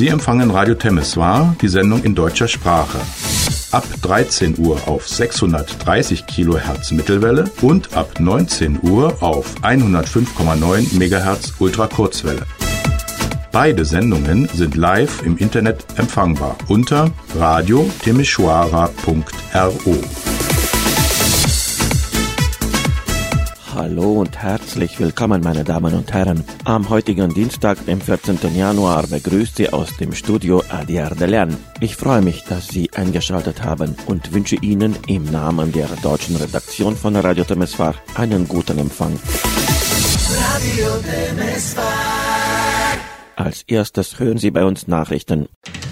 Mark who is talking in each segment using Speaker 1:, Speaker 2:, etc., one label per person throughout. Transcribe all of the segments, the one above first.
Speaker 1: Sie empfangen Radio Temeswar, die Sendung in deutscher Sprache. Ab 13 Uhr auf 630 kHz Mittelwelle und ab 19 Uhr auf 105,9 MHz Ultrakurzwelle. Beide Sendungen sind live im Internet empfangbar unter radio-temeshwara.ro.
Speaker 2: Hallo und herzlich willkommen, meine Damen und Herren. Am heutigen Dienstag, dem 14. Januar, begrüßt Sie aus dem Studio Adi Ardelyan. Ich freue mich, dass Sie eingeschaltet haben und wünsche Ihnen im Namen der deutschen Redaktion von Radio Temeswar einen guten Empfang. Radio Temeswar. Als erstes hören Sie bei uns Nachrichten.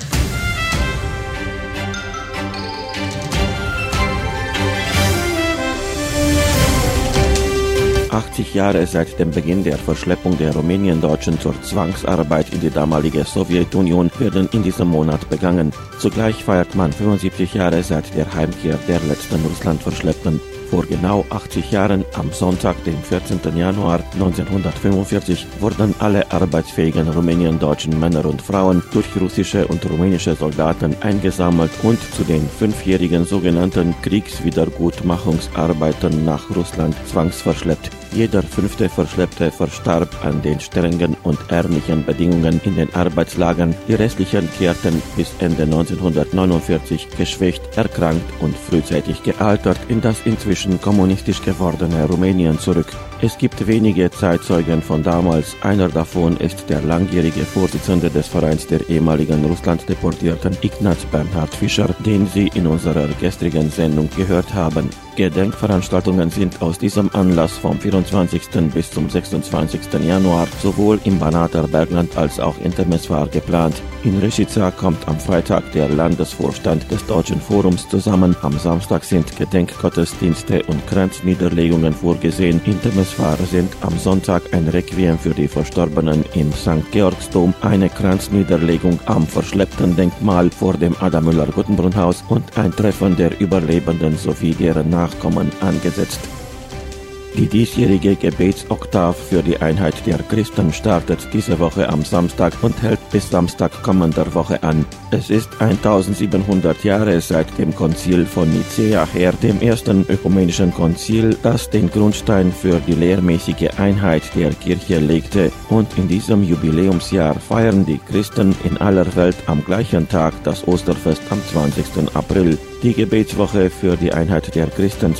Speaker 2: Jahre seit dem Beginn der Verschleppung der Rumäniendeutschen zur Zwangsarbeit in die damalige Sowjetunion werden in diesem Monat begangen. Zugleich feiert man 75 Jahre seit der Heimkehr der letzten Russlandverschleppten. Vor genau 80 Jahren, am Sonntag, dem 14. Januar 1945, wurden alle arbeitsfähigen rumäniendeutschen Männer und Frauen durch russische und rumänische Soldaten eingesammelt und zu den 5-jährigen sogenannten Kriegswiedergutmachungsarbeiten nach Russland zwangsverschleppt. Jeder 5. Verschleppte verstarb an den strengen und ärmlichen Bedingungen in den Arbeitslagern. Die restlichen kehrten bis Ende 1949 geschwächt, erkrankt und frühzeitig gealtert in das inzwischen kommunistisch gewordene Rumänien zurück. Es gibt wenige Zeitzeugen von damals. Einer davon ist der langjährige Vorsitzende des Vereins der ehemaligen Russlanddeportierten Ignaz Bernhard Fischer, den Sie in unserer gestrigen Sendung gehört haben. Gedenkveranstaltungen sind aus diesem Anlass vom 24. bis zum 26. Januar sowohl im Banater Bergland als auch in Temeswar geplant. In Rešica kommt am Freitag der Landesvorstand des Deutschen Forums zusammen. Am Samstag sind Gedenkgottesdienste und Kranzniederlegungen vorgesehen. In Temeswar sind am Sonntag ein Requiem für die Verstorbenen im St. Georgsdom, eine Kranzniederlegung am Verschleppten-Denkmal vor dem Adam-Müller-Guttenbrunn-Haus und ein Treffen der Überlebenden sowie deren Nachkommen angesetzt. Die diesjährige Gebetsoktav für die Einheit der Christen startet diese Woche am Samstag und hält bis Samstag kommender Woche an. Es ist 1700 Jahre seit dem Konzil von Nicäa her, dem ersten ökumenischen Konzil, das den Grundstein für die lehrmäßige Einheit der Kirche legte. Und in diesem Jubiläumsjahr feiern die Christen in aller Welt am gleichen Tag das Osterfest am 20. April. Die Gebetswoche für die Einheit der Christen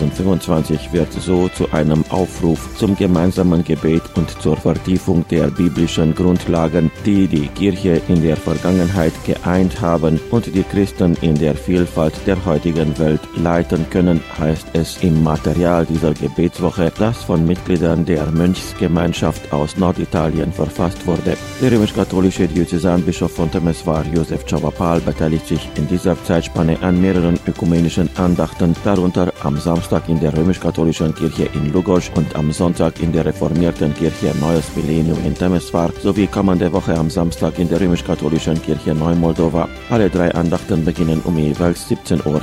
Speaker 2: 2025 wird so zu einem Aufruf zum gemeinsamen Gebet und zur Vertiefung der biblischen Grundlagen, die die Kirche in der Vergangenheit geeint haben und die Christen in der Vielfalt der heutigen Welt leiten können, heißt es im Material dieser Gebetswoche, das von Mitgliedern der Mönchsgemeinschaft aus Norditalien verfasst wurde. Der römisch-katholische Diözesanbischof von Temeswar, Josef Csaba-Pál, beteiligt sich in dieser Zeitspanne an mehreren ökumenischen Andachten, darunter am Samstag in der römisch-katholischen Kirche in Lugos und am Sonntag in der reformierten Kirche Neues Millennium in Temeswar sowie kommende Woche am Samstag in der römisch-katholischen Kirche Neu-Moldova. Alle 3 Andachten beginnen um jeweils 17 Uhr.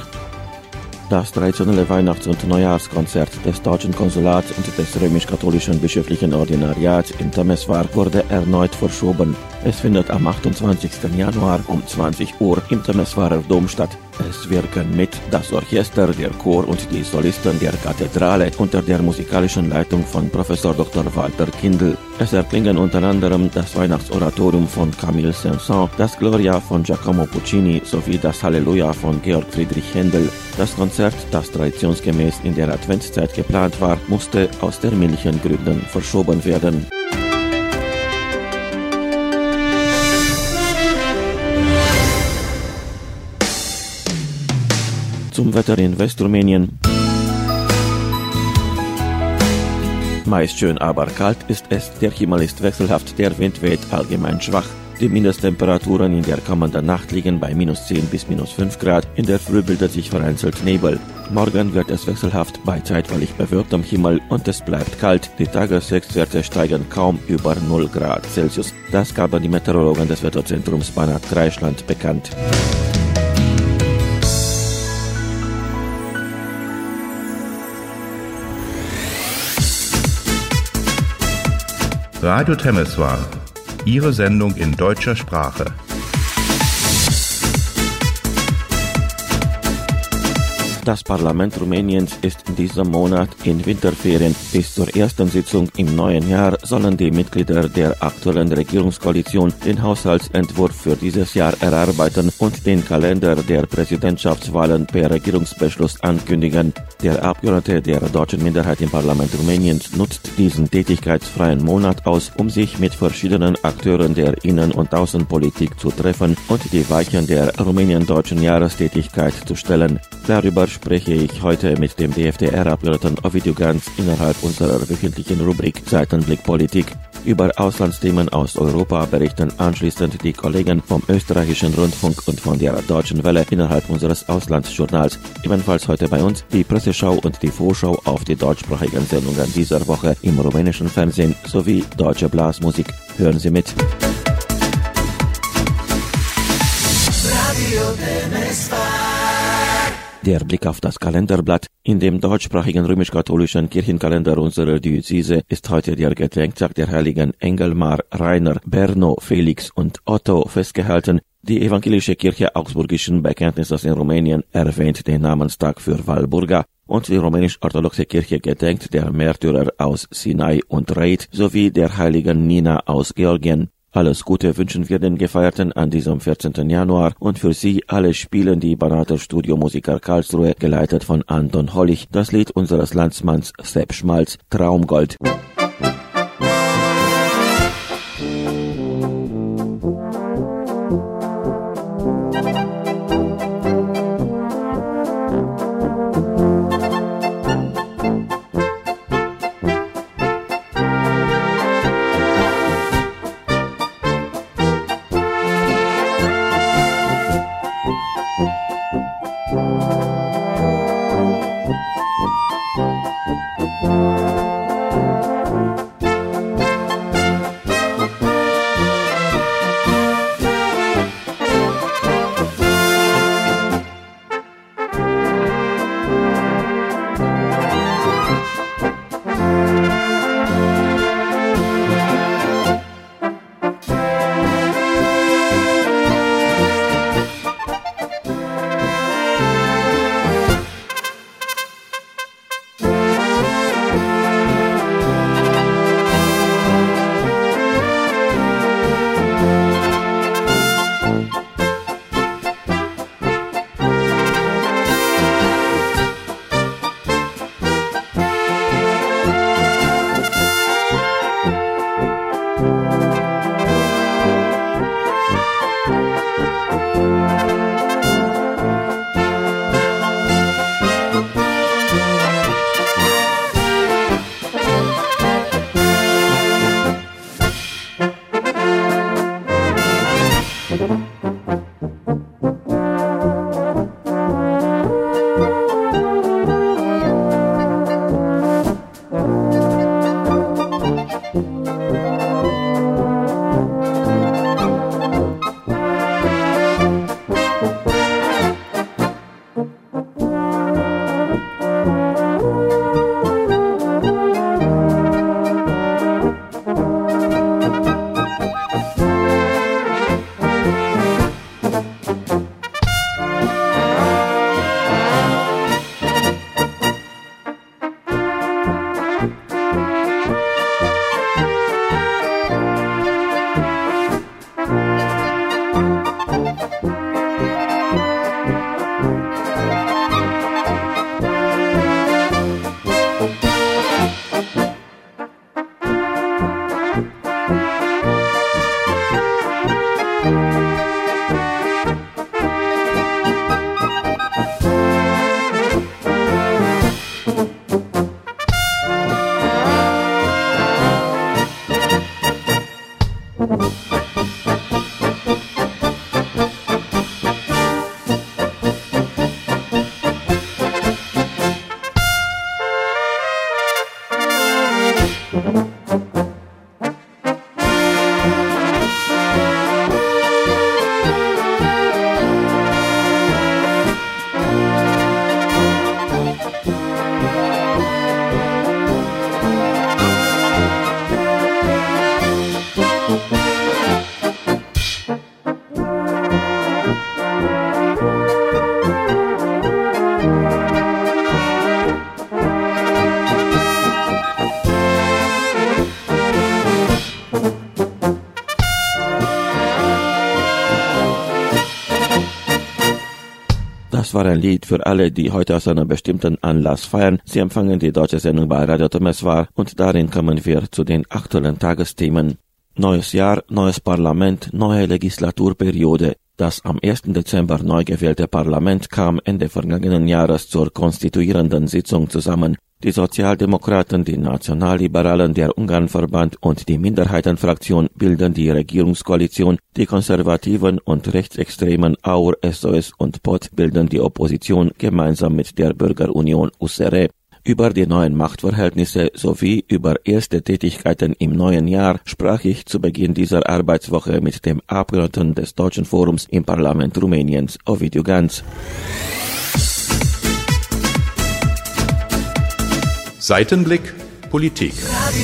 Speaker 2: Das traditionelle Weihnachts- und Neujahrskonzert des Deutschen Konsulats und des römisch-katholischen bischöflichen Ordinariats in Temeswar wurde erneut verschoben. Es findet am 28. Januar um 20 Uhr im Temeswarer Dom statt. Es wirken mit das Orchester, der Chor und die Solisten der Kathedrale unter der musikalischen Leitung von Professor Dr. Walter Kindl. Es erklingen unter anderem das Weihnachtsoratorium von Camille Saint-Saëns, das Gloria von Giacomo Puccini sowie das Halleluja von Georg Friedrich Händel. Das Konzert, das traditionsgemäß in der Adventszeit geplant war, musste aus terminlichen Gründen verschoben werden. Zum Wetter in Westrumänien. Meist schön, aber kalt ist es. Der Himmel ist wechselhaft, der Wind weht allgemein schwach. Die Mindesttemperaturen in der kommenden Nacht liegen bei -10 bis -5 Grad. In der Früh bildet sich vereinzelt Nebel. Morgen wird es wechselhaft bei zeitweilig bewölktem Himmel und es bleibt kalt. Die Tageshöchstwerte steigen kaum über 0 Grad Celsius. Das gaben die Meteorologen des Wetterzentrums Banat Kreisland bekannt.
Speaker 1: Radio Temeswar, Ihre Sendung in deutscher Sprache.
Speaker 2: Das Parlament Rumäniens ist in diesem Monat in Winterferien. Bis zur ersten Sitzung im neuen Jahr sollen die Mitglieder der aktuellen Regierungskoalition den Haushaltsentwurf für dieses Jahr erarbeiten und den Kalender der Präsidentschaftswahlen per Regierungsbeschluss ankündigen. Der Abgeordnete der deutschen Minderheit im Parlament Rumäniens nutzt diesen tätigkeitsfreien Monat aus, um sich mit verschiedenen Akteuren der Innen- und Außenpolitik zu treffen und die Weichen der rumänien-deutschen Jahrestätigkeit zu stellen. Darüber spreche ich heute mit dem DFDR-Abgeordneten Ovidiu Ganz innerhalb unserer wöchentlichen Rubrik Seitenblick Politik. Über Auslandsthemen aus Europa berichten anschließend die Kollegen vom österreichischen Rundfunk und von der Deutschen Welle innerhalb unseres Auslandsjournals. Ebenfalls heute bei uns die Presseschau und die Vorschau auf die deutschsprachigen Sendungen dieser Woche im rumänischen Fernsehen sowie deutsche Blasmusik. Hören Sie mit. Der Blick auf das Kalenderblatt. In dem deutschsprachigen römisch-katholischen Kirchenkalender unserer Diözese ist heute der Gedenktag der Heiligen Engelmar, Rainer, Berno, Felix und Otto festgehalten. Die evangelische Kirche Augsburgischen Bekenntnisses in Rumänien erwähnt den Namenstag für Walburga und die rumänisch-orthodoxe Kirche gedenkt der Märtyrer aus Sinai und Reit sowie der Heiligen Nina aus Georgien. Alles Gute wünschen wir den Gefeierten an diesem 14. Januar und für Sie alle spielen die Banater Studiomusiker Karlsruhe, geleitet von Anton Hollich, das Lied unseres Landsmanns Sepp Schmalz, Traumgold. Das war ein Lied für alle, die heute aus einem bestimmten Anlass feiern. Sie empfangen die deutsche Sendung bei Radio Temeswar und darin kommen wir zu den aktuellen Tagesthemen. Neues Jahr, neues Parlament, neue Legislaturperiode. Das am 1. Dezember neu gewählte Parlament kam Ende vergangenen Jahres zur konstituierenden Sitzung zusammen. Die Sozialdemokraten, die Nationalliberalen, der Ungarnverband und die Minderheitenfraktion bilden die Regierungskoalition, die Konservativen und Rechtsextremen AUR, SOS und POT bilden die Opposition gemeinsam mit der Bürgerunion USR. Über die neuen Machtverhältnisse sowie über erste Tätigkeiten im neuen Jahr sprach ich zu Beginn dieser Arbeitswoche mit dem Abgeordneten des Deutschen Forums im Parlament Rumäniens, Ovidiu Ganz.
Speaker 1: Seitenblick Politik.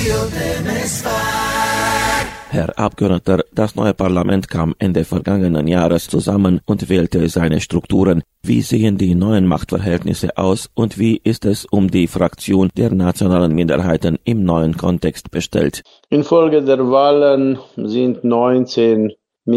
Speaker 2: Herr Abgeordneter, das neue Parlament kam Ende vergangenen Jahres zusammen und wählte seine Strukturen. Wie sehen die neuen Machtverhältnisse aus und wie ist es um die Fraktion der nationalen Minderheiten im neuen Kontext bestellt?
Speaker 3: Infolge der Wahlen sind 19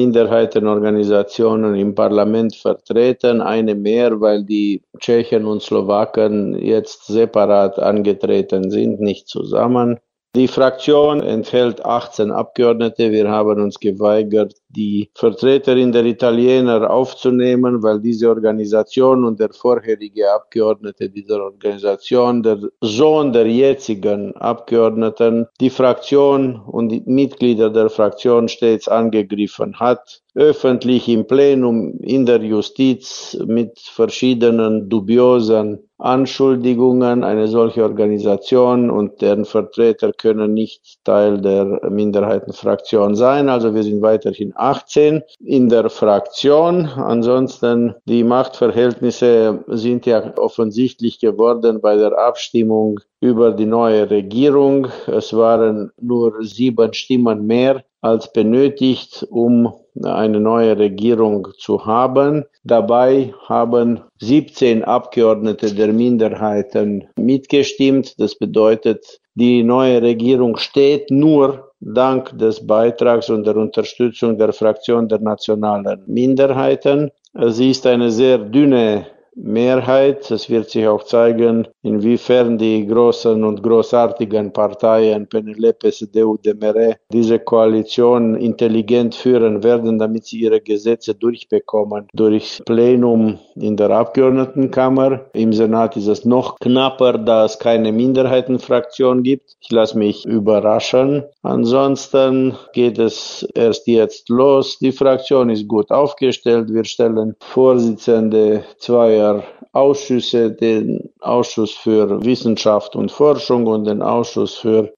Speaker 3: Minderheitenorganisationen im Parlament vertreten, eine mehr, weil die Tschechen und Slowaken jetzt separat angetreten sind, nicht zusammen. Die Fraktion enthält 18 Abgeordnete. Wir haben uns geweigert, die Vertreterin der Italiener aufzunehmen, weil diese Organisation und der vorherige Abgeordnete dieser Organisation, der Sohn der jetzigen Abgeordneten, die Fraktion und die Mitglieder der Fraktion stets angegriffen hat. Öffentlich im Plenum, in der Justiz mit verschiedenen dubiosen Anschuldigungen. Eine solche Organisation und deren Vertreter können nicht Teil der Minderheitenfraktion sein. Also wir sind weiterhin 18 in der Fraktion. Ansonsten die Machtverhältnisse sind ja offensichtlich geworden bei der Abstimmung über die neue Regierung. Es waren nur 7 Stimmen mehr als benötigt, um eine neue Regierung zu haben. Dabei haben 17 Abgeordnete der Minderheiten mitgestimmt. Das bedeutet, die neue Regierung steht nur dank des Beitrags und der Unterstützung der Fraktion der nationalen Minderheiten. Sie ist eine sehr dünne Mehrheit. Es wird sich auch zeigen, inwiefern die großen und großartigen Parteien PNL, PSD, UDMR diese Koalition intelligent führen werden, damit sie ihre Gesetze durchbekommen. Durch Plenum in der Abgeordnetenkammer. Im Senat ist es noch knapper, da es keine Minderheitenfraktion gibt. Ich lasse mich überraschen. Ansonsten geht es erst jetzt los. Die Fraktion ist gut aufgestellt. Wir stellen Vorsitzende zweier Ausschüsse, den Ausschuss für Wissenschaft und Forschung und den Ausschuss für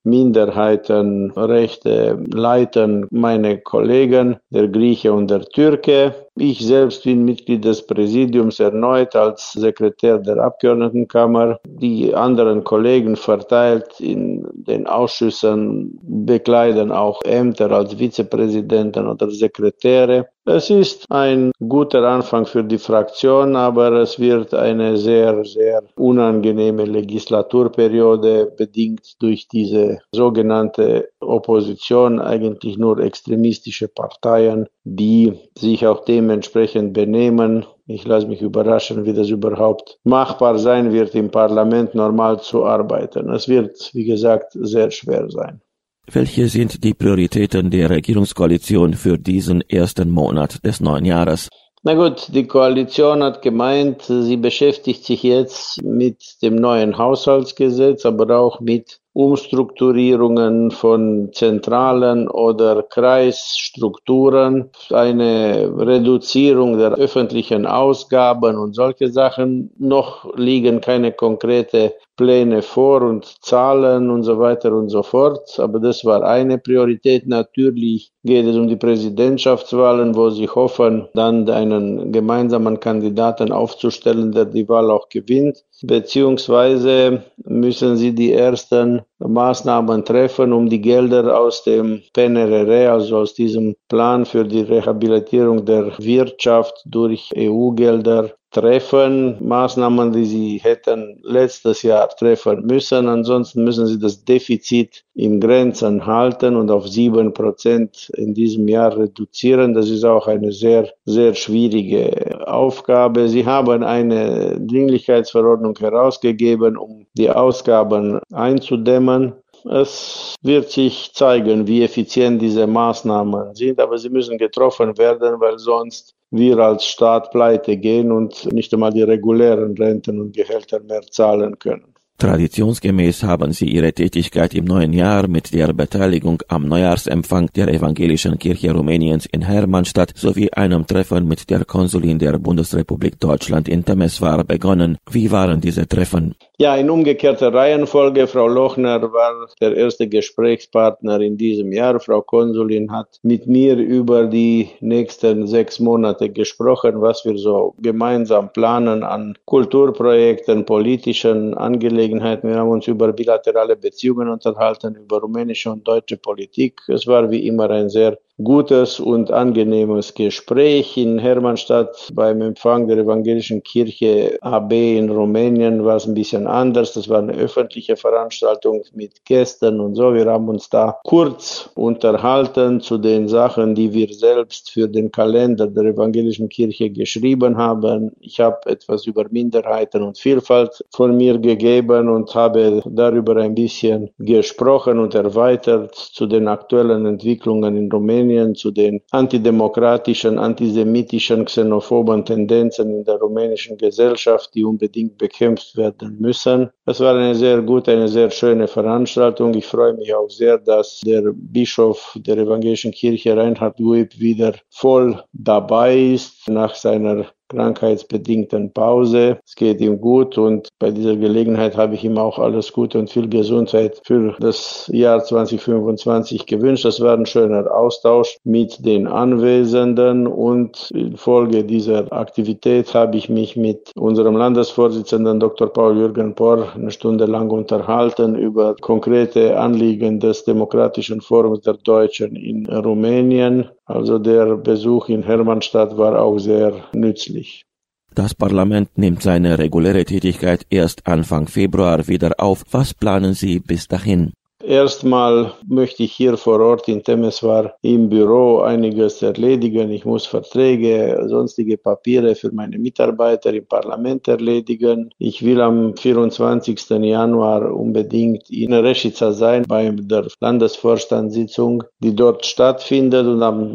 Speaker 3: Minderheitenrechte leiten meine Kollegen, der Grieche und der Türke. Ich selbst bin Mitglied des Präsidiums erneut als Sekretär der Abgeordnetenkammer. Die anderen Kollegen verteilt in den Ausschüssen bekleiden auch Ämter als Vizepräsidenten oder Sekretäre. Es ist ein guter Anfang für die Fraktion, aber es wird eine sehr, sehr unangenehme Legislaturperiode, bedingt durch diese sogenannte Opposition, eigentlich nur extremistische Parteien, die sich auch dementsprechend benehmen. Ich lasse mich überraschen, wie das überhaupt machbar sein wird, im Parlament normal zu arbeiten. Es wird, wie gesagt, sehr schwer sein.
Speaker 2: Welche sind die Prioritäten der Regierungskoalition für diesen ersten Monat des neuen Jahres?
Speaker 3: Na gut, die Koalition hat gemeint, sie beschäftigt sich jetzt mit dem neuen Haushaltsgesetz, aber auch mit Umstrukturierungen von zentralen oder Kreisstrukturen, eine Reduzierung der öffentlichen Ausgaben und solche Sachen. Noch liegen keine konkrete Pläne vor und Zahlen und so weiter und so fort. Aber das war eine Priorität. Natürlich geht es um die Präsidentschaftswahlen, wo sie hoffen, dann einen gemeinsamen Kandidaten aufzustellen, der die Wahl auch gewinnt. Beziehungsweise müssen sie die ersten Maßnahmen treffen, um die Gelder aus dem PNRR, also aus diesem Plan für die Rehabilitierung der Wirtschaft durch EU-Gelder, treffen Maßnahmen, die sie hätten letztes Jahr treffen müssen. Ansonsten müssen sie das Defizit in Grenzen halten und auf 7% in diesem Jahr reduzieren. Das ist auch eine sehr, sehr schwierige Aufgabe. Sie haben eine Dringlichkeitsverordnung herausgegeben, um die Ausgaben einzudämmen. Es wird sich zeigen, wie effizient diese Maßnahmen sind, aber sie müssen getroffen werden, weil sonst wir als Staat pleite gehen und nicht einmal die regulären Renten und Gehälter mehr zahlen können.
Speaker 2: Traditionsgemäß haben Sie Ihre Tätigkeit im neuen Jahr mit der Beteiligung am Neujahrsempfang der Evangelischen Kirche Rumäniens in Hermannstadt sowie einem Treffen mit der Konsulin der Bundesrepublik Deutschland in Temeswar begonnen. Wie waren diese Treffen?
Speaker 3: Ja, in umgekehrter Reihenfolge. Frau Lochner war der erste Gesprächspartner in diesem Jahr. Frau Konsulin hat mit mir über die nächsten 6 Monate gesprochen, was wir so gemeinsam planen an Kulturprojekten, politischen Angelegenheiten. Wir haben uns über bilaterale Beziehungen unterhalten, über rumänische und deutsche Politik. Es war wie immer ein sehr gutes und angenehmes Gespräch. In Hermannstadt beim Empfang der Evangelischen Kirche AB in Rumänien war es ein bisschen anders. Das war eine öffentliche Veranstaltung mit Gästen und so. Wir haben uns da kurz unterhalten zu den Sachen, die wir selbst für den Kalender der Evangelischen Kirche geschrieben haben. Ich habe etwas über Minderheiten und Vielfalt von mir gegeben und habe darüber ein bisschen gesprochen und erweitert zu den aktuellen Entwicklungen in Rumänien, zu den antidemokratischen, antisemitischen, xenophoben Tendenzen in der rumänischen Gesellschaft, die unbedingt bekämpft werden müssen. Es war eine sehr gute, eine sehr schöne Veranstaltung. Ich freue mich auch sehr, dass der Bischof der Evangelischen Kirche, Reinhard Guib, wieder voll dabei ist nach seiner krankheitsbedingten Pause. Es geht ihm gut und bei dieser Gelegenheit habe ich ihm auch alles Gute und viel Gesundheit für das Jahr 2025 gewünscht. Das war ein schöner Austausch mit den Anwesenden und infolge dieser Aktivität habe ich mich mit unserem Landesvorsitzenden Dr. Paul-Jürgen Porr eine Stunde lang unterhalten über konkrete Anliegen des Demokratischen Forums der Deutschen in Rumänien. Also der Besuch in Hermannstadt war auch sehr nützlich.
Speaker 2: Das Parlament nimmt seine reguläre Tätigkeit erst Anfang Februar wieder auf. Was planen Sie bis dahin?
Speaker 3: Erstmal möchte ich hier vor Ort in Temeswar im Büro einiges erledigen. Ich muss Verträge, sonstige Papiere für meine Mitarbeiter im Parlament erledigen. Ich will am 24. Januar unbedingt in Rešica sein bei der Landesvorstandssitzung, die dort stattfindet, und am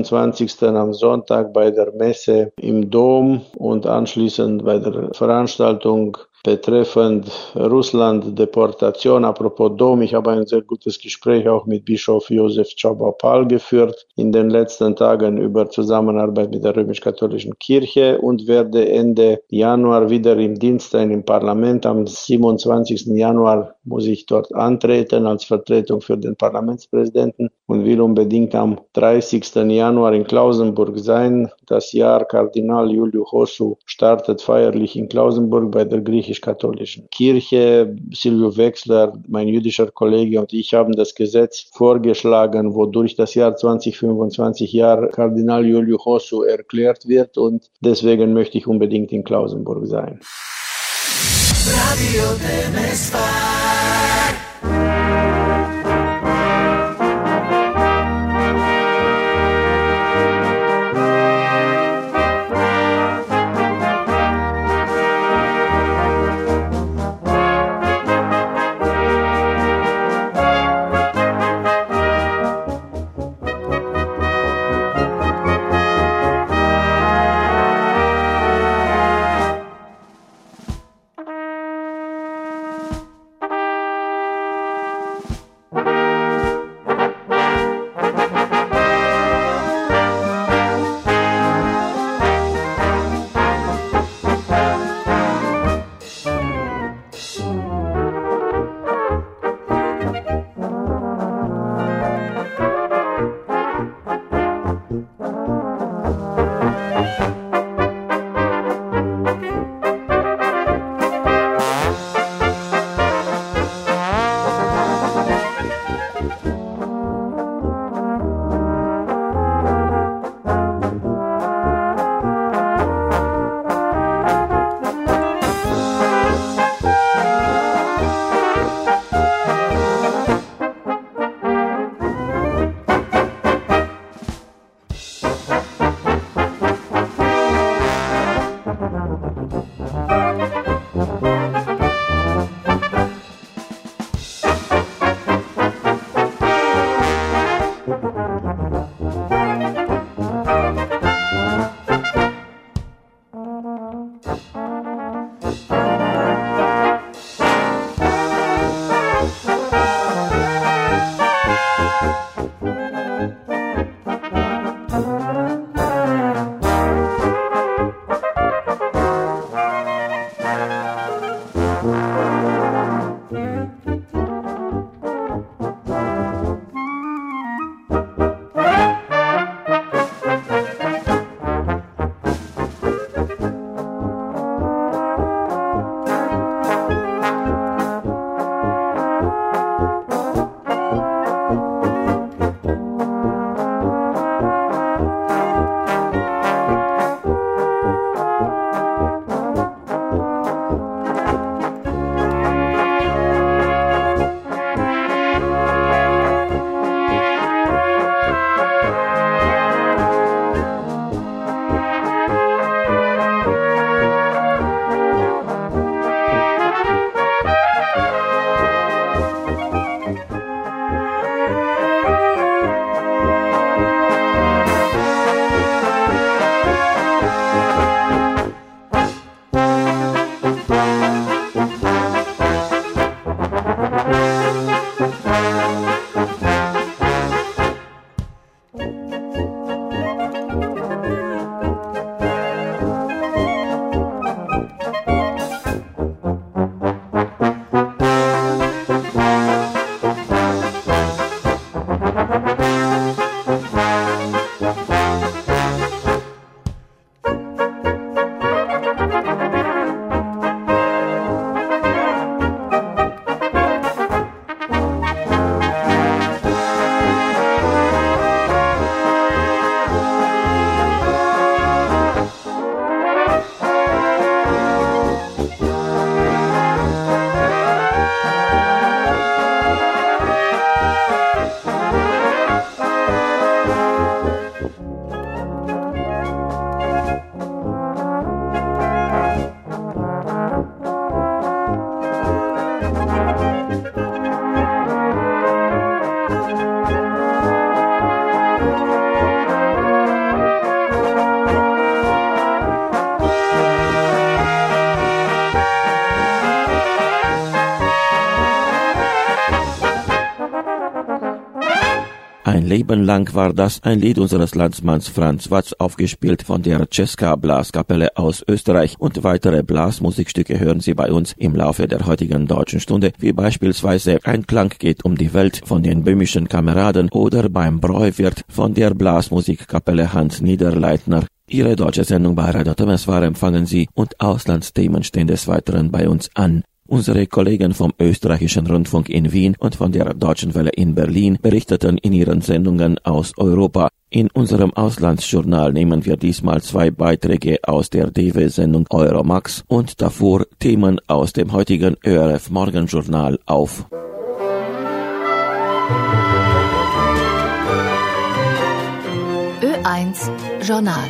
Speaker 3: 26. am Sonntag bei der Messe im Dom und anschließend bei der Veranstaltung betreffend Russland-Deportation. Apropos Dom, ich habe ein sehr gutes Gespräch auch mit Bischof Josef Chabapal geführt in den letzten Tagen über Zusammenarbeit mit der römisch-katholischen Kirche und werde Ende Januar wieder im Dienst sein im Parlament. Am 27. Januar muss ich dort antreten als Vertretung für den Parlamentspräsidenten und will unbedingt am 30. Januar in Klausenburg sein. Das Jahr Kardinal Iuliu Hosu startet feierlich in Klausenburg bei der griechisch-katholischen Kirche. Silvio Wechsler, mein jüdischer Kollege, und ich haben das Gesetz vorgeschlagen, wodurch das Jahr 2025 Jahr Kardinal Iuliu Hosu erklärt wird, und deswegen möchte ich unbedingt in Klausenburg sein. Radio Temeswar.
Speaker 2: Ein Leben lang war das ein Lied unseres Landsmanns Franz Watz, aufgespielt von der Česká Blaskapelle aus Österreich, und weitere Blasmusikstücke hören Sie bei uns im Laufe der heutigen Deutschen Stunde, wie beispielsweise Ein Klang geht um die Welt von den böhmischen Kameraden oder Beim Bräuwirt von der Blasmusikkapelle Hans Niederleitner. Ihre deutsche Sendung bei Radio Temeswar empfangen Sie und Auslandsthemen stehen des Weiteren bei uns an. Unsere Kollegen vom österreichischen Rundfunk in Wien und von der Deutschen Welle in Berlin berichteten in ihren Sendungen aus Europa. In unserem Auslandsjournal nehmen wir diesmal 2 Beiträge aus der DW-Sendung Euromax und davor Themen aus dem heutigen ÖRF Morgenjournal auf.
Speaker 4: Ö1 Journal.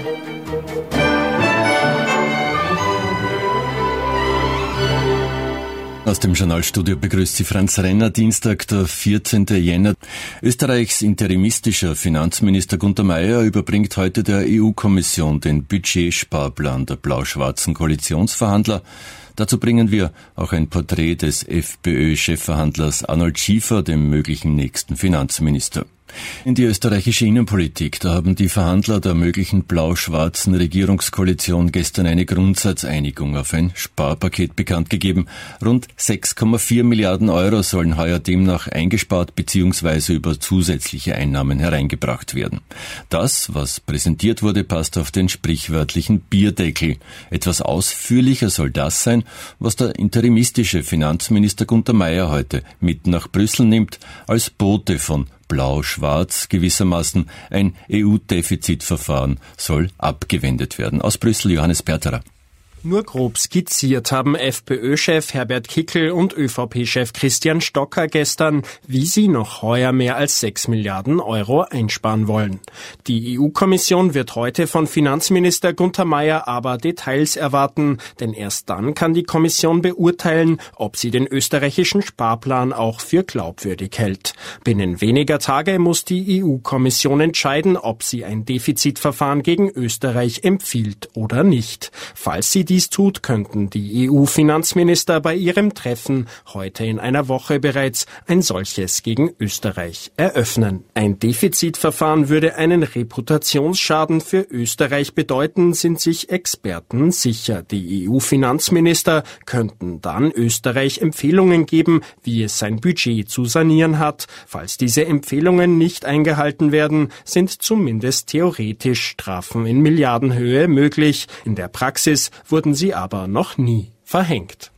Speaker 5: Aus dem Journalstudio begrüßt Sie Franz Renner, Dienstag, der 14. Jänner. Österreichs interimistischer Finanzminister Gunter Meier überbringt heute der EU-Kommission den Budgetsparplan der blau-schwarzen Koalitionsverhandler. Dazu bringen wir auch ein Porträt des FPÖ-Chefverhandlers Arnold Schiefer, dem möglichen nächsten Finanzminister. In die österreichische Innenpolitik, da haben die Verhandler der möglichen blau-schwarzen Regierungskoalition gestern eine Grundsatzeinigung auf ein Sparpaket bekannt gegeben. Rund 6,4 Milliarden Euro sollen heuer demnach eingespart bzw. über zusätzliche Einnahmen hereingebracht werden. Das, was präsentiert wurde, passt auf den sprichwörtlichen Bierdeckel. Etwas ausführlicher soll das sein, was der interimistische Finanzminister Gunter Meier heute mit nach Brüssel nimmt, als Bote von Blau-Schwarz gewissermaßen. Ein EU-Defizitverfahren soll abgewendet werden. Aus Brüssel Johannes Berterer.
Speaker 6: Nur grob skizziert haben FPÖ-Chef Herbert Kickl und ÖVP-Chef Christian Stocker gestern, wie sie noch heuer mehr als 6 Milliarden Euro einsparen wollen. Die EU-Kommission wird heute von Finanzminister Gunter Meier aber Details erwarten, denn erst dann kann die Kommission beurteilen, ob sie den österreichischen Sparplan auch für glaubwürdig hält. Binnen weniger Tage muss die EU-Kommission entscheiden, ob sie ein Defizitverfahren gegen Österreich empfiehlt oder nicht. Falls sie dies tut, könnten die EU-Finanzminister bei ihrem Treffen heute in einer Woche bereits ein solches gegen Österreich eröffnen. Ein Defizitverfahren würde einen Reputationsschaden für Österreich bedeuten, sind sich Experten sicher. Die EU-Finanzminister könnten dann Österreich Empfehlungen geben, wie es sein Budget zu sanieren hat. Falls diese Empfehlungen nicht eingehalten werden, sind zumindest theoretisch Strafen in Milliardenhöhe möglich. In der Praxis wurden sie aber noch nie verhängt.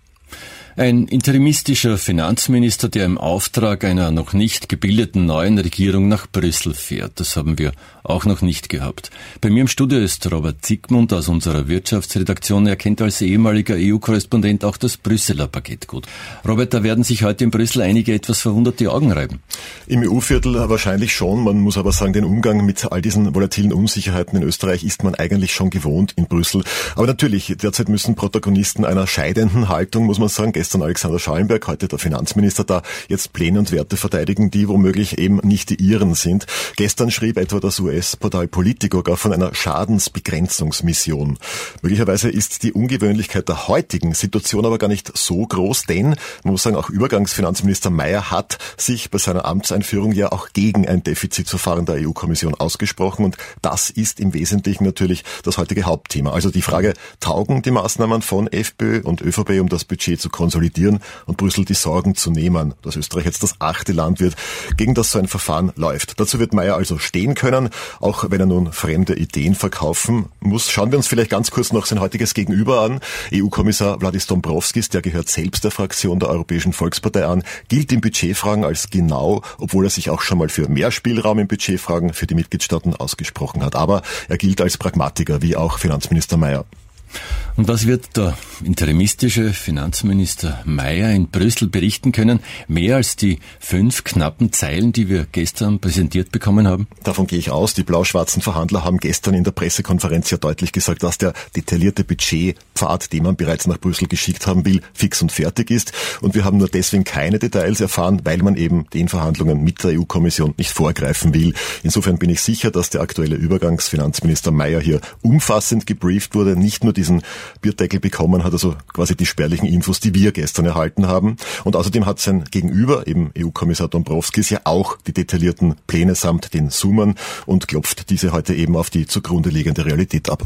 Speaker 5: Ein interimistischer Finanzminister, der im Auftrag einer noch nicht gebildeten neuen Regierung nach Brüssel fährt. Das haben wir auch noch nicht gehabt. Bei mir im Studio ist Robert Zickmund aus unserer Wirtschaftsredaktion. Er kennt als ehemaliger EU-Korrespondent auch das Brüsseler Paket gut. Robert, da werden sich heute in Brüssel einige etwas verwundert die Augen reiben.
Speaker 7: Im EU-Viertel wahrscheinlich schon. Man muss aber sagen, den Umgang mit all diesen volatilen Unsicherheiten in Österreich ist man eigentlich schon gewohnt in Brüssel. Aber natürlich, derzeit müssen Protagonisten einer scheidenden Haltung, muss man sagen, gestern Alexander Schallenberg, heute der Finanzminister da, jetzt Pläne und Werte verteidigen, die womöglich eben nicht die ihren sind. Gestern schrieb etwa das US-Portal Politico gar von einer Schadensbegrenzungsmission. Möglicherweise ist die Ungewöhnlichkeit der heutigen Situation aber gar nicht so groß, denn man muss sagen, auch Übergangsfinanzminister Meier hat sich bei seiner Amtseinführung ja auch gegen ein Defizitverfahren der EU-Kommission ausgesprochen und das ist im Wesentlichen natürlich das heutige Hauptthema. Also die Frage, taugen die Maßnahmen von FPÖ und ÖVP, um das Budget zu konsolidieren und Brüssel die Sorgen zu nehmen, dass Österreich jetzt das 8. Land wird, gegen das so ein Verfahren läuft. Dazu wird Meier also stehen können, auch wenn er nun fremde Ideen verkaufen muss. Schauen wir uns vielleicht ganz kurz noch sein heutiges Gegenüber an. EU-Kommissar Valdis Dombrovskis, der gehört selbst der Fraktion der Europäischen Volkspartei an, gilt in Budgetfragen als genau, obwohl er sich auch schon mal für mehr Spielraum in Budgetfragen für die Mitgliedstaaten ausgesprochen hat. Aber er gilt als Pragmatiker, wie auch Finanzminister Meier.
Speaker 5: Und was wird der interimistische Finanzminister Meier in Brüssel berichten können? Mehr als die 5 knappen Zeilen, die wir gestern präsentiert bekommen haben?
Speaker 7: Davon gehe ich aus. Die blau-schwarzen Verhandler haben gestern in der Pressekonferenz ja deutlich gesagt, dass der detaillierte Budgetpfad, den man bereits nach Brüssel geschickt haben will, fix und fertig ist. Und wir haben nur deswegen keine Details erfahren, weil man eben den Verhandlungen mit der EU-Kommission nicht vorgreifen will. Insofern bin ich sicher, dass der aktuelle Übergangsfinanzminister Meier hier umfassend gebrieft wurde, nicht nur diesen Bierdeckel bekommen hat, also quasi die spärlichen Infos, die wir gestern erhalten haben. Und außerdem hat sein Gegenüber, eben EU-Kommissar Dombrovskis, ja auch die detaillierten Pläne samt den Summen und klopft diese heute eben auf die zugrunde liegende Realität ab.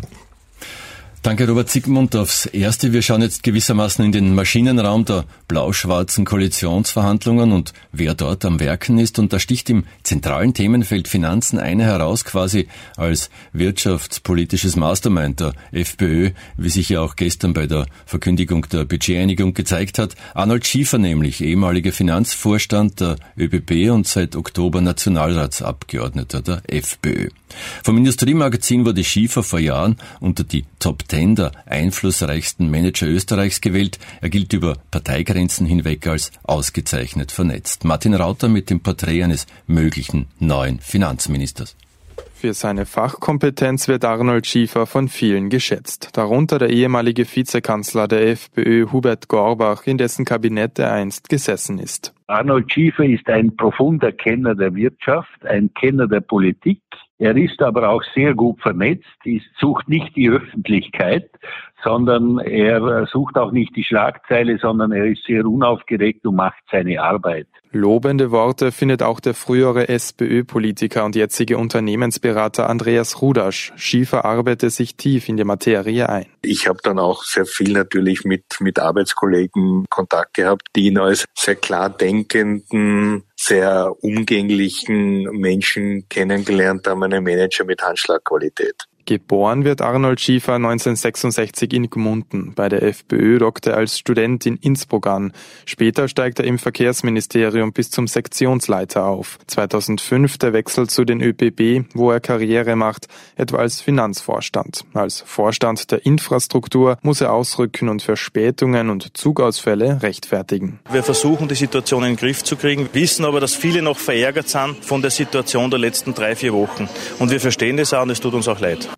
Speaker 5: Danke, Robert Zigmund. Aufs Erste. Wir schauen jetzt gewissermaßen in den Maschinenraum der blau-schwarzen Koalitionsverhandlungen und wer dort am Werken ist. Und da sticht im zentralen Themenfeld Finanzen eine heraus, quasi als wirtschaftspolitisches Mastermind der FPÖ, wie sich ja auch gestern bei der Verkündigung der Budgeteinigung gezeigt hat. Arnold Schiefer nämlich, ehemaliger Finanzvorstand der ÖBB und seit Oktober Nationalratsabgeordneter der FPÖ. Vom Industriemagazin wurde Schiefer vor Jahren unter die Top 10 der einflussreichsten Manager Österreichs gewählt. Er gilt über Parteigrenzen hinweg als ausgezeichnet vernetzt. Martin Rauter mit dem Porträt eines möglichen neuen Finanzministers.
Speaker 4: Für seine Fachkompetenz wird Arnold Schiefer von vielen geschätzt. Darunter der ehemalige Vizekanzler der FPÖ Hubert Gorbach, in dessen Kabinett er einst gesessen ist.
Speaker 8: Arnold Schiefer ist ein profunder Kenner der Wirtschaft, ein Kenner der Politik. Er ist aber auch sehr gut vernetzt, sucht nicht die Öffentlichkeit, sondern er sucht auch nicht die Schlagzeile, sondern er ist sehr unaufgeregt und macht seine Arbeit.
Speaker 4: Lobende Worte findet auch der frühere SPÖ-Politiker und jetzige Unternehmensberater Andreas Rudasch. Schiefer arbeite sich tief in die Materie ein.
Speaker 9: Ich habe dann auch sehr viel natürlich mit Arbeitskollegen Kontakt gehabt, die ihn als sehr klar denkenden, sehr umgänglichen Menschen kennengelernt haben, einen Manager mit Handschlagqualität.
Speaker 4: Geboren wird Arnold Schiefer 1966 in Gmunden. Bei der FPÖ dockt er als Student in Innsbruck an. Später steigt er im Verkehrsministerium bis zum Sektionsleiter auf. 2005 der Wechsel zu den ÖBB, wo er Karriere macht, etwa als Finanzvorstand. Als Vorstand der Infrastruktur muss er ausrücken und Verspätungen und Zugausfälle rechtfertigen.
Speaker 10: Wir versuchen, die Situation in den Griff zu kriegen, wissen aber, dass viele noch verärgert sind von der Situation der letzten 3-4 Wochen. Und wir verstehen das auch und es tut uns auch leid.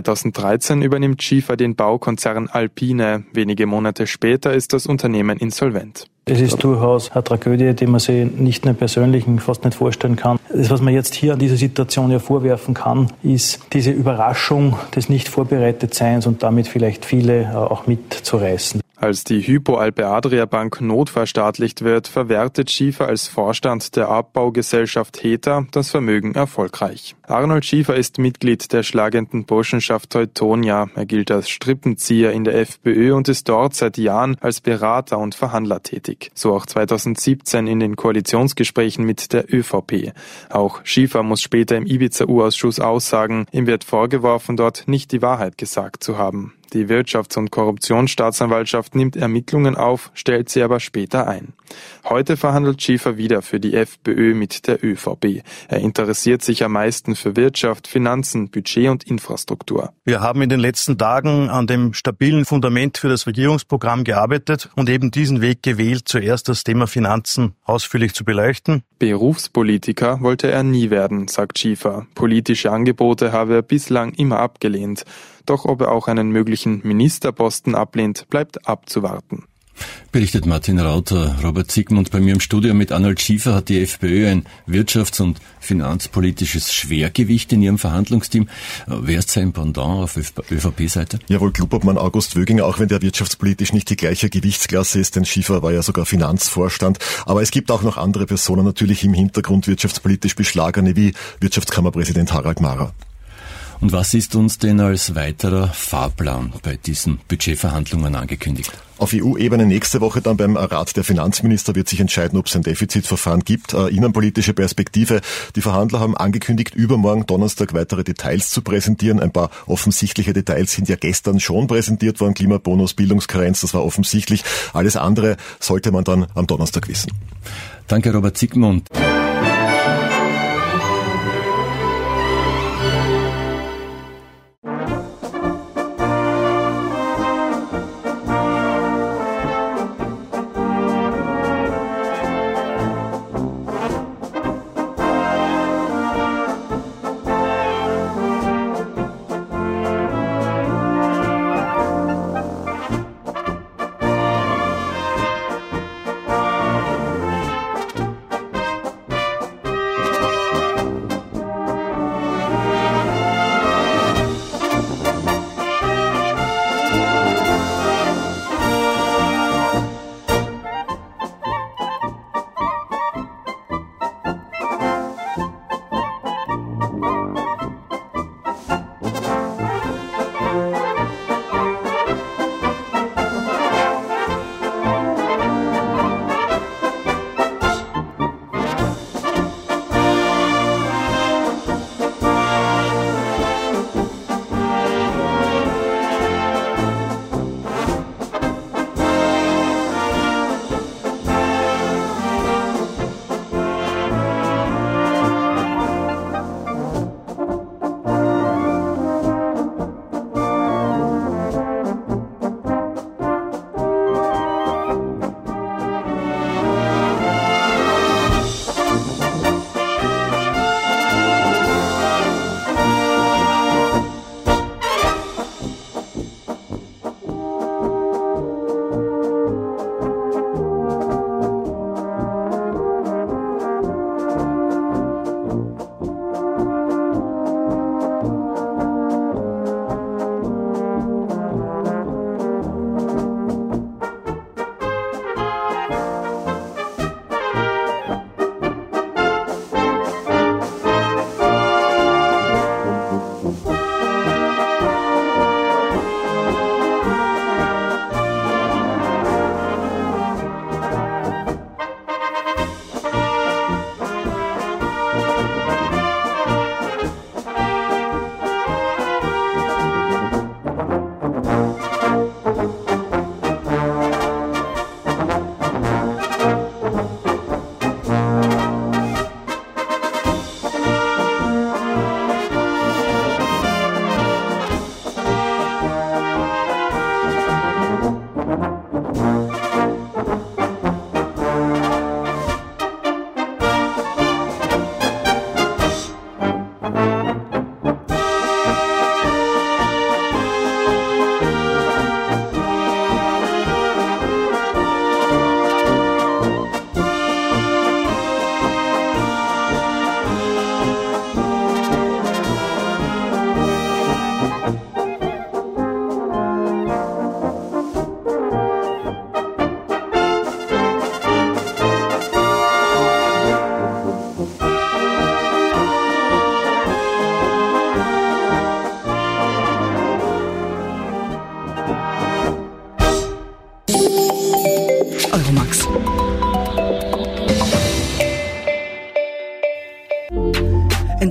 Speaker 4: 2013 übernimmt Schiefer den Baukonzern Alpine. Wenige Monate später ist das Unternehmen insolvent.
Speaker 11: Es ist durchaus eine Tragödie, die man sich nicht nur im Persönlichen fast nicht vorstellen kann. Das, was man jetzt hier an dieser Situation ja vorwerfen kann, ist diese Überraschung des Nicht-Vorbereitetseins und damit vielleicht viele auch mitzureißen.
Speaker 4: Als die Hypo Alpe Adria Bank notverstaatlicht wird, verwertet Schiefer als Vorstand der Abbaugesellschaft HETA das Vermögen erfolgreich. Arnold Schiefer ist Mitglied der schlagenden Burschenschaft Teutonia. Er gilt als Strippenzieher in der FPÖ und ist dort seit Jahren als Berater und Verhandler tätig. So auch 2017 in den Koalitionsgesprächen mit der ÖVP. Auch Schiefer muss später im Ibiza-U-Ausschuss aussagen. Ihm wird vorgeworfen, dort nicht die Wahrheit gesagt zu haben. Die Wirtschafts- und Korruptionsstaatsanwaltschaft nimmt Ermittlungen auf, stellt sie aber später ein. Heute verhandelt Schiefer wieder für die FPÖ mit der ÖVP. Er interessiert sich am meisten für Wirtschaft, Finanzen, Budget und Infrastruktur.
Speaker 10: Wir haben in den letzten Tagen an dem stabilen Fundament für das Regierungsprogramm gearbeitet und eben diesen Weg gewählt, zuerst das Thema Finanzen ausführlich zu beleuchten.
Speaker 4: Berufspolitiker wollte er nie werden, sagt Schiefer. Politische Angebote habe er bislang immer abgelehnt. Doch ob er auch einen möglichen Ministerposten ablehnt, bleibt abzuwarten.
Speaker 5: Berichtet Martin Rauter. Robert Zigmund bei mir im Studio. Mit Arnold Schiefer hat die FPÖ ein wirtschafts- und finanzpolitisches Schwergewicht in ihrem Verhandlungsteam. Wer ist sein Pendant auf ÖVP-Seite?
Speaker 7: Jawohl, Klubobmann August Wöginger, auch wenn der wirtschaftspolitisch nicht die gleiche Gewichtsklasse ist, denn Schiefer war ja sogar Finanzvorstand. Aber es gibt auch noch andere Personen natürlich im Hintergrund wirtschaftspolitisch beschlagene, wie Wirtschaftskammerpräsident Harald Mahrer.
Speaker 5: Und was ist uns denn als weiterer Fahrplan bei diesen Budgetverhandlungen angekündigt?
Speaker 7: Auf EU-Ebene nächste Woche dann beim Rat der Finanzminister wird sich entscheiden, ob es ein Defizitverfahren gibt. Innenpolitische Perspektive. Die Verhandler haben angekündigt, übermorgen Donnerstag weitere Details zu präsentieren. Ein paar offensichtliche Details sind ja gestern schon präsentiert worden. Klimabonus, Bildungskarenz, das war offensichtlich. Alles andere sollte man dann am Donnerstag wissen.
Speaker 5: Danke, Robert Zigmund.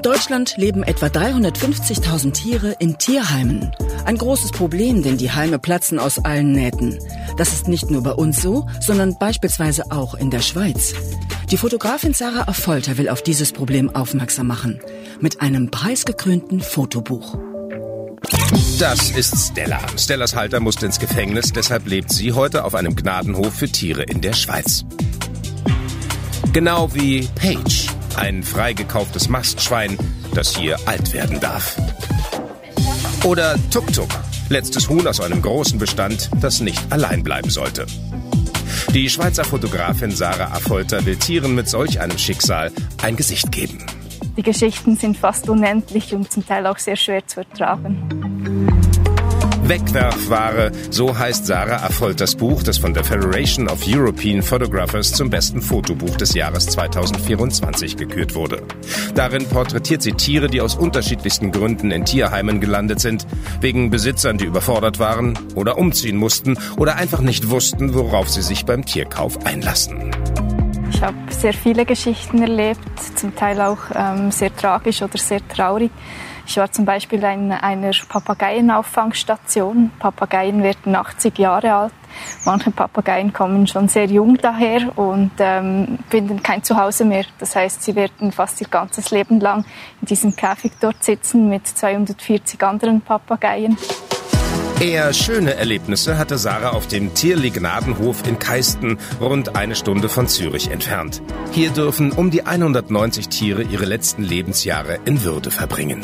Speaker 12: Deutschland leben etwa 350.000 Tiere in Tierheimen. Ein großes Problem, denn die Heime platzen aus allen Nähten. Das ist nicht nur bei uns so, sondern beispielsweise auch in der Schweiz. Die Fotografin Sarah Affolter will auf dieses Problem aufmerksam machen. Mit einem preisgekrönten Fotobuch.
Speaker 13: Das ist Stella. Stellas Halter musste ins Gefängnis, deshalb lebt sie heute auf einem Gnadenhof für Tiere in der Schweiz. Genau wie Paige, ein freigekauftes Mastschwein, das hier alt werden darf. Oder Tuk-Tuk, letztes Huhn aus einem großen Bestand, das nicht allein bleiben sollte. Die Schweizer Fotografin Sarah Affolter will Tieren mit solch einem Schicksal ein Gesicht geben.
Speaker 14: Die Geschichten sind fast unendlich und zum Teil auch sehr schwer zu ertragen.
Speaker 13: Wegwerfware, so heißt Sarah Affolters Buch, das von der Federation of European Photographers zum besten Fotobuch des Jahres 2024 gekürt wurde. Darin porträtiert sie Tiere, die aus unterschiedlichsten Gründen in Tierheimen gelandet sind, wegen Besitzern, die überfordert waren oder umziehen mussten oder einfach nicht wussten, worauf sie sich beim Tierkauf einlassen.
Speaker 14: Ich habe sehr viele Geschichten erlebt, zum Teil auch sehr tragisch oder sehr traurig. Ich war zum Beispiel in einer Papageienauffangstation. Papageien werden 80 Jahre alt. Manche Papageien kommen schon sehr jung daher und finden kein Zuhause mehr. Das heißt, sie werden fast ihr ganzes Leben lang in diesem Käfig dort sitzen mit 240 anderen Papageien.
Speaker 13: Eher schöne Erlebnisse hatte Sarah auf dem Tierli-Gnadenhof in Keisten, rund 1 Stunde von Zürich entfernt. Hier dürfen um die 190 Tiere ihre letzten Lebensjahre in Würde verbringen.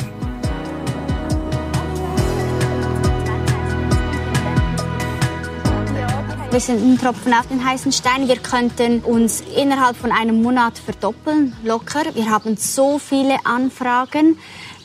Speaker 15: Wir sind ein Tropfen auf den heißen Stein. Wir könnten uns innerhalb von einem Monat verdoppeln, locker. Wir haben so viele Anfragen.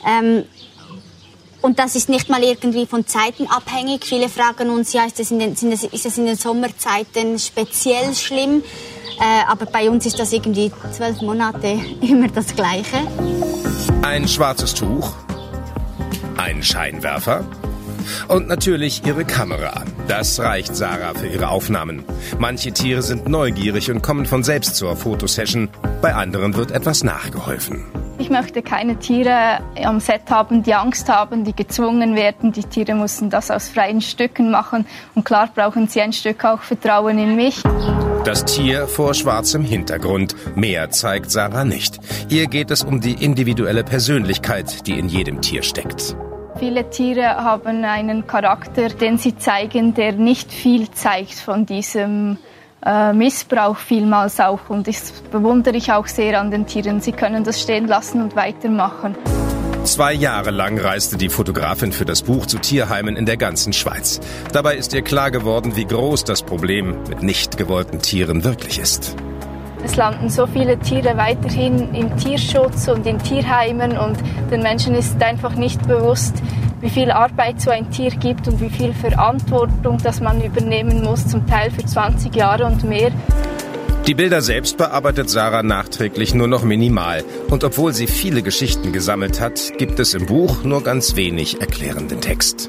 Speaker 15: Und das ist nicht mal irgendwie von Zeiten abhängig. Viele fragen uns, ja, ist das in den Sommerzeiten speziell schlimm? Aber bei uns ist das irgendwie 12 Monate immer das Gleiche.
Speaker 13: Ein schwarzes Tuch, ein Scheinwerfer und natürlich ihre Kamera. Das reicht Sarah für ihre Aufnahmen. Manche Tiere sind neugierig und kommen von selbst zur Fotosession. Bei anderen wird etwas nachgeholfen.
Speaker 14: Ich möchte keine Tiere am Set haben, die Angst haben, die gezwungen werden. Die Tiere müssen das aus freien Stücken machen. Und klar brauchen sie ein Stück auch Vertrauen in mich.
Speaker 13: Das Tier vor schwarzem Hintergrund. Mehr zeigt Sarah nicht. Ihr geht es um die individuelle Persönlichkeit, die in jedem Tier steckt.
Speaker 14: Viele Tiere haben einen Charakter, den sie zeigen, der nicht viel zeigt von diesem Missbrauch vielmals auch. Und das bewundere ich auch sehr an den Tieren. Sie können das stehen lassen und weitermachen.
Speaker 13: 2 Jahre lang reiste die Fotografin für das Buch zu Tierheimen in der ganzen Schweiz. Dabei ist ihr klar geworden, wie groß das Problem mit nicht gewollten Tieren wirklich ist.
Speaker 14: Es landen so viele Tiere weiterhin im Tierschutz und in Tierheimen und den Menschen ist einfach nicht bewusst, wie viel Arbeit so ein Tier gibt und wie viel Verantwortung, das man übernehmen muss, zum Teil für 20 Jahre und mehr.
Speaker 13: Die Bilder selbst bearbeitet Sarah nachträglich nur noch minimal. Und obwohl sie viele Geschichten gesammelt hat, gibt es im Buch nur ganz wenig erklärenden Text.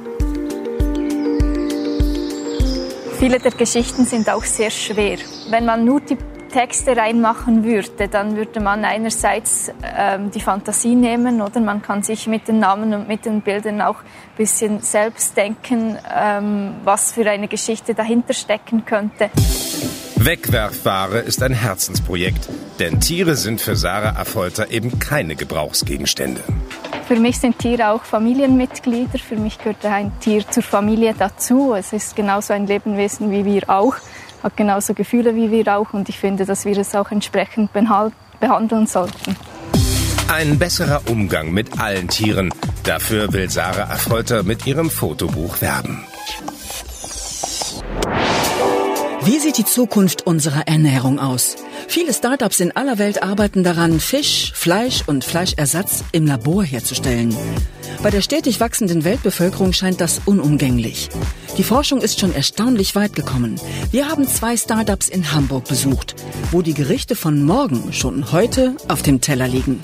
Speaker 14: Viele der Geschichten sind auch sehr schwer. Wenn man nur die Texte reinmachen würde, dann würde man einerseits die Fantasie nehmen, oder man kann sich mit den Namen und mit den Bildern auch ein bisschen selbst denken, was für eine Geschichte dahinter stecken könnte.
Speaker 13: Wegwerfware ist ein Herzensprojekt, denn Tiere sind für Sarah Affolter eben keine Gebrauchsgegenstände.
Speaker 14: Für mich sind Tiere auch Familienmitglieder, für mich gehört ein Tier zur Familie dazu. Es ist genauso ein Lebewesen wie wir auch, hat genauso Gefühle wie wir auch und ich finde, dass wir es auch entsprechend behandeln sollten.
Speaker 13: Ein besserer Umgang mit allen Tieren, dafür will Sarah Affolter mit ihrem Fotobuch werben.
Speaker 12: Wie sieht die Zukunft unserer Ernährung aus? Viele Startups in aller Welt arbeiten daran, Fisch, Fleisch und Fleischersatz im Labor herzustellen. Bei der stetig wachsenden Weltbevölkerung scheint das unumgänglich. Die Forschung ist schon erstaunlich weit gekommen. Wir haben 2 Startups in Hamburg besucht, wo die Gerichte von morgen schon heute auf dem Teller liegen.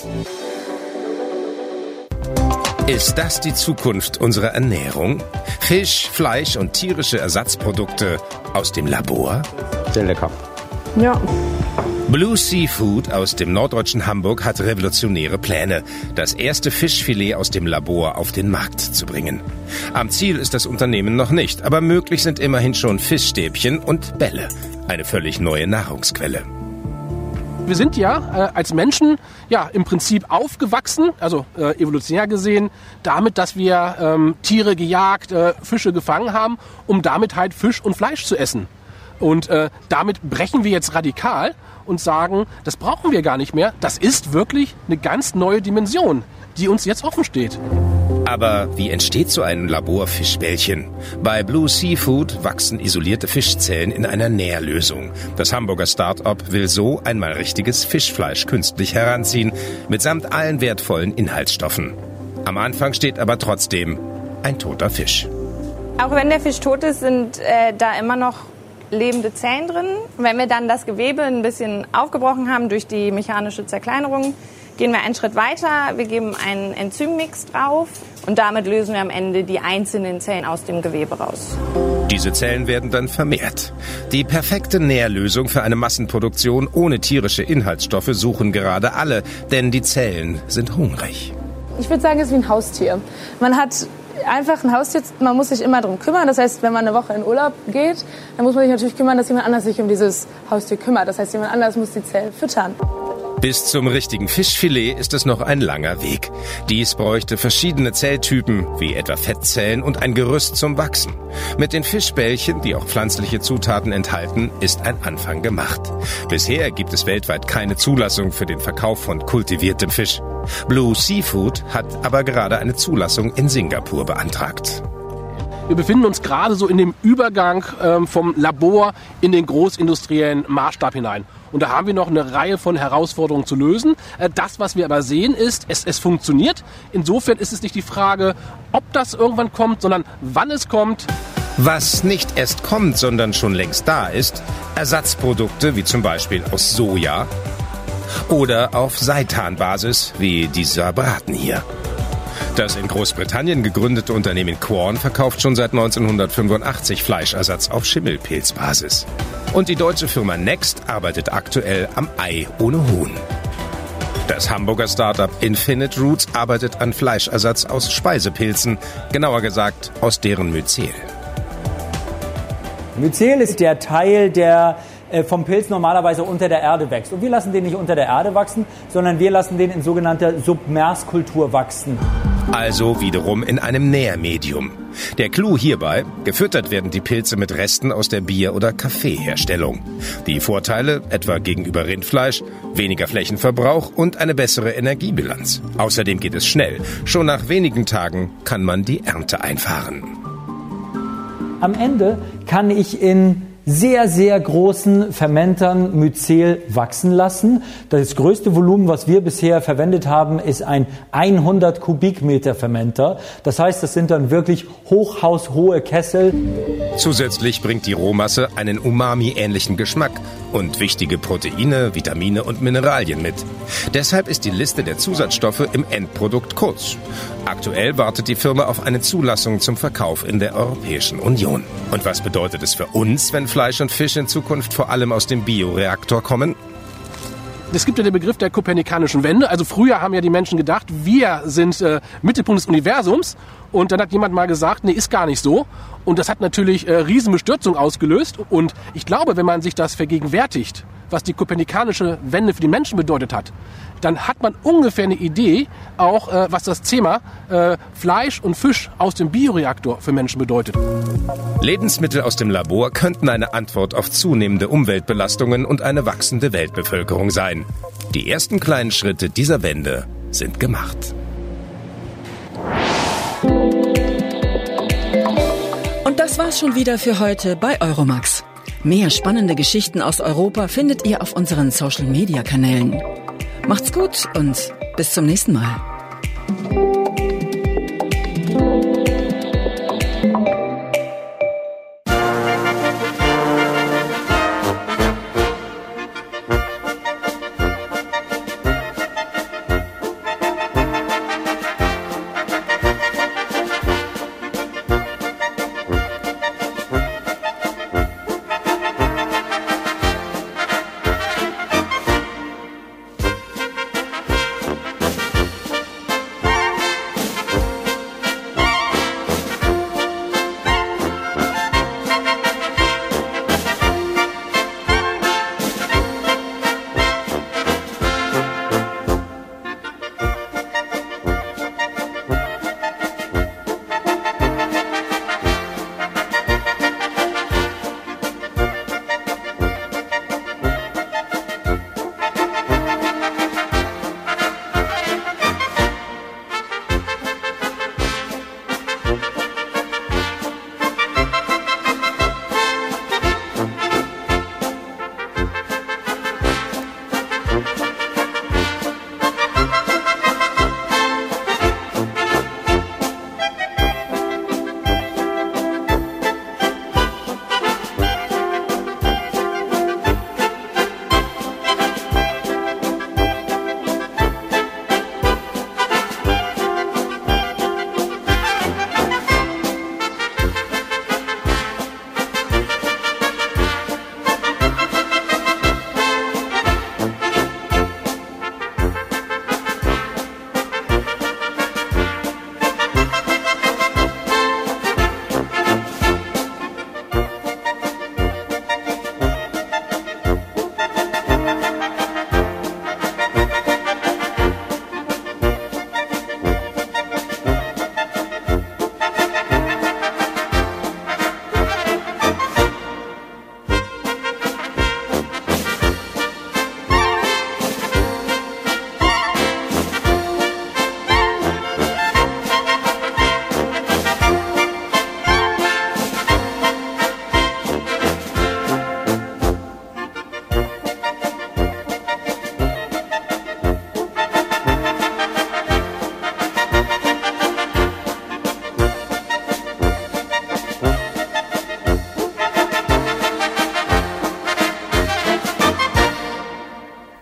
Speaker 13: Ist das die Zukunft unserer Ernährung? Fisch, Fleisch und tierische Ersatzprodukte aus dem Labor?
Speaker 3: Sehr lecker.
Speaker 16: Ja,
Speaker 13: Blue Seafood aus dem norddeutschen Hamburg hat revolutionäre Pläne, das erste Fischfilet aus dem Labor auf den Markt zu bringen. Am Ziel ist das Unternehmen noch nicht, aber möglich sind immerhin schon Fischstäbchen und Bälle. Eine völlig neue Nahrungsquelle.
Speaker 16: Wir sind ja als Menschen im Prinzip aufgewachsen, also evolutionär gesehen, damit, dass wir Tiere gejagt, Fische gefangen haben, um damit halt Fisch und Fleisch zu essen. Und damit brechen wir jetzt radikal und sagen, das brauchen wir gar nicht mehr. Das ist wirklich eine ganz neue Dimension, die uns jetzt offen steht.
Speaker 13: Aber wie entsteht so ein Laborfischbällchen? Bei Blue Seafood wachsen isolierte Fischzellen in einer Nährlösung. Das Hamburger Start-up will so einmal richtiges Fischfleisch künstlich heranziehen, mitsamt allen wertvollen Inhaltsstoffen. Am Anfang steht aber trotzdem ein toter Fisch.
Speaker 17: Auch wenn der Fisch tot ist, sind da immer noch lebende Zellen drin. Wenn wir dann das Gewebe ein bisschen aufgebrochen haben durch die mechanische Zerkleinerung, gehen wir einen Schritt weiter. Wir geben einen Enzymmix drauf und damit lösen wir am Ende die einzelnen Zellen aus dem Gewebe raus.
Speaker 13: Diese Zellen werden dann vermehrt. Die perfekte Nährlösung für eine Massenproduktion ohne tierische Inhaltsstoffe suchen gerade alle, denn die Zellen sind hungrig.
Speaker 18: Ich würde sagen, es ist wie ein Haustier. Man hat einfach ein Haustier, man muss sich immer darum kümmern. Das heißt, wenn man eine Woche in Urlaub geht, dann muss man sich natürlich kümmern, dass jemand anders sich um dieses Haustier kümmert. Das heißt, jemand anders muss die Zellen füttern.
Speaker 13: Bis zum richtigen Fischfilet ist es noch ein langer Weg. Dies bräuchte verschiedene Zelltypen, wie etwa Fettzellen und ein Gerüst zum Wachsen. Mit den Fischbällchen, die auch pflanzliche Zutaten enthalten, ist ein Anfang gemacht. Bisher gibt es weltweit keine Zulassung für den Verkauf von kultiviertem Fisch. Blue Seafood hat aber gerade eine Zulassung in Singapur beantragt.
Speaker 16: Wir befinden uns gerade so in dem Übergang vom Labor in den großindustriellen Maßstab hinein. Und da haben wir noch eine Reihe von Herausforderungen zu lösen. Das, was wir aber sehen, ist, es funktioniert. Insofern ist es nicht die Frage, ob das irgendwann kommt, sondern wann es kommt.
Speaker 13: Was nicht erst kommt, sondern schon längst da ist, Ersatzprodukte wie zum Beispiel aus Soja oder auf Seitanbasis wie dieser Braten hier. Das in Großbritannien gegründete Unternehmen Quorn verkauft schon seit 1985 Fleischersatz auf Schimmelpilzbasis. Und die deutsche Firma Next arbeitet aktuell am Ei ohne Huhn. Das Hamburger Startup Infinite Roots arbeitet an Fleischersatz aus Speisepilzen, genauer gesagt aus deren Myzel.
Speaker 19: Myzel ist der Teil, der vom Pilz normalerweise unter der Erde wächst. Und wir lassen den nicht unter der Erde wachsen, sondern wir lassen den in sogenannter Submerskultur wachsen.
Speaker 13: Also wiederum in einem Nährmedium. Der Clou hierbei, gefüttert werden die Pilze mit Resten aus der Bier- oder Kaffeeherstellung. Die Vorteile, etwa gegenüber Rindfleisch, weniger Flächenverbrauch und eine bessere Energiebilanz. Außerdem geht es schnell. Schon nach wenigen Tagen kann man die Ernte einfahren.
Speaker 19: Am Ende kann ich in sehr, sehr großen Fermentern Myzel wachsen lassen. Das größte Volumen, was wir bisher verwendet haben, ist ein 100 Kubikmeter Fermenter. Das heißt, das sind dann wirklich hochhaushohe Kessel.
Speaker 13: Zusätzlich bringt die Rohmasse einen Umami-ähnlichen Geschmack und wichtige Proteine, Vitamine und Mineralien mit. Deshalb ist die Liste der Zusatzstoffe im Endprodukt kurz. Aktuell wartet die Firma auf eine Zulassung zum Verkauf in der Europäischen Union. Und was bedeutet es für uns, wenn Fleisch und Fisch in Zukunft vor allem aus dem Bioreaktor kommen?
Speaker 16: Es gibt ja den Begriff der kopernikanischen Wende. Also früher haben ja die Menschen gedacht, wir sind Mittelpunkt des Universums. Und dann hat jemand mal gesagt, nee, ist gar nicht so. Und das hat natürlich Riesenbestürzung ausgelöst. Und ich glaube, wenn man sich das vergegenwärtigt, was die kopernikanische Wende für die Menschen bedeutet hat, dann hat man ungefähr eine Idee, auch was das Thema Fleisch und Fisch aus dem Bioreaktor für Menschen bedeutet.
Speaker 13: Lebensmittel aus dem Labor könnten eine Antwort auf zunehmende Umweltbelastungen und eine wachsende Weltbevölkerung sein. Die ersten kleinen Schritte dieser Wende sind gemacht.
Speaker 12: Und das war's schon wieder für heute bei Euromax. Mehr spannende Geschichten aus Europa findet ihr auf unseren Social-Media-Kanälen. Macht's gut und bis zum nächsten Mal.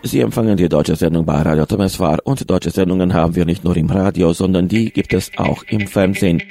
Speaker 2: Sie empfangen die deutsche Sendung bei Radio Temeswar und deutsche Sendungen haben wir nicht nur im Radio, sondern die gibt es auch im Fernsehen.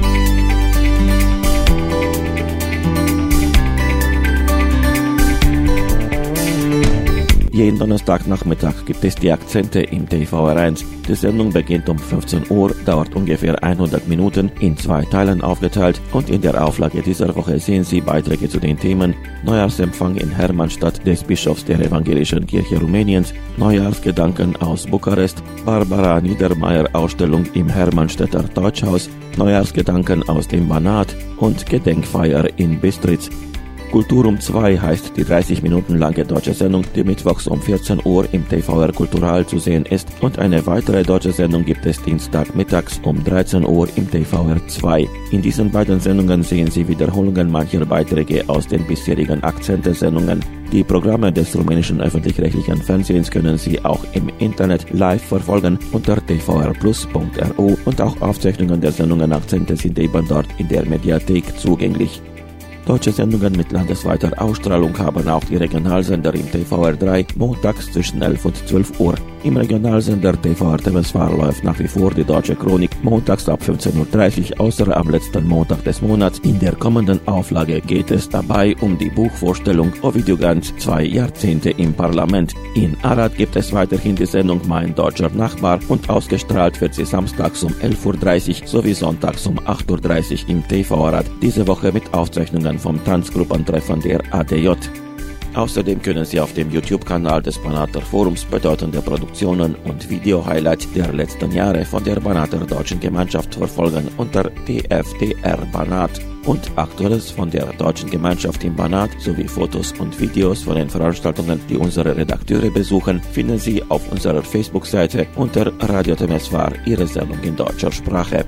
Speaker 2: Jeden Donnerstagnachmittag gibt es die Akzente im TVR1. Die Sendung beginnt um 15 Uhr, dauert ungefähr 100 Minuten, in 2 Teilen aufgeteilt und in der Auflage dieser Woche sehen Sie Beiträge zu den Themen Neujahrsempfang in Hermannstadt des Bischofs der Evangelischen Kirche Rumäniens, Neujahrsgedanken aus Bukarest, Barbara Niedermeyer Ausstellung im Hermannstädter Deutschhaus, Neujahrsgedanken aus dem Banat und Gedenkfeier in Bistritz. Kultur um 2 heißt die 30 Minuten lange deutsche Sendung, die mittwochs um 14 Uhr im TVR Kultural zu sehen ist, und eine weitere deutsche Sendung gibt es Dienstagmittags um 13 Uhr im TVR 2. In diesen beiden Sendungen sehen Sie Wiederholungen mancher Beiträge aus den bisherigen Akzente-Sendungen. Die Programme des rumänischen öffentlich-rechtlichen Fernsehens können Sie auch im Internet live verfolgen unter tvrplus.ru und auch Aufzeichnungen der Sendungen Akzente sind eben dort in der Mediathek zugänglich. Deutsche Sendungen mit landesweiter Ausstrahlung haben auch die Regionalsender im TVR 3 montags zwischen 11 und 12 Uhr. Im Regionalsender TVR Temeswar läuft nach wie vor die Deutsche Chronik montags ab 15.30 Uhr, außer am letzten Montag des Monats. In der kommenden Auflage geht es dabei um die Buchvorstellung Ovidiu Ganz 2 Jahrzehnte im Parlament. In Arad gibt es weiterhin die Sendung Mein deutscher Nachbar und ausgestrahlt wird sie samstags um 11.30 Uhr sowie sonntags um 8.30 Uhr im TV Arad, diese Woche mit Aufzeichnungen vom Tanzgruppentreffen der ADJ. Außerdem können Sie auf dem YouTube-Kanal des Banater Forums bedeutende Produktionen und Video-Highlights der letzten Jahre von der Banater Deutschen Gemeinschaft verfolgen unter TFDR Banat. Und Aktuelles von der Deutschen Gemeinschaft im Banat sowie Fotos und Videos von den Veranstaltungen, die unsere Redakteure besuchen, finden Sie auf unserer Facebook-Seite unter Radio Temeswar, Ihre Sendung in deutscher Sprache.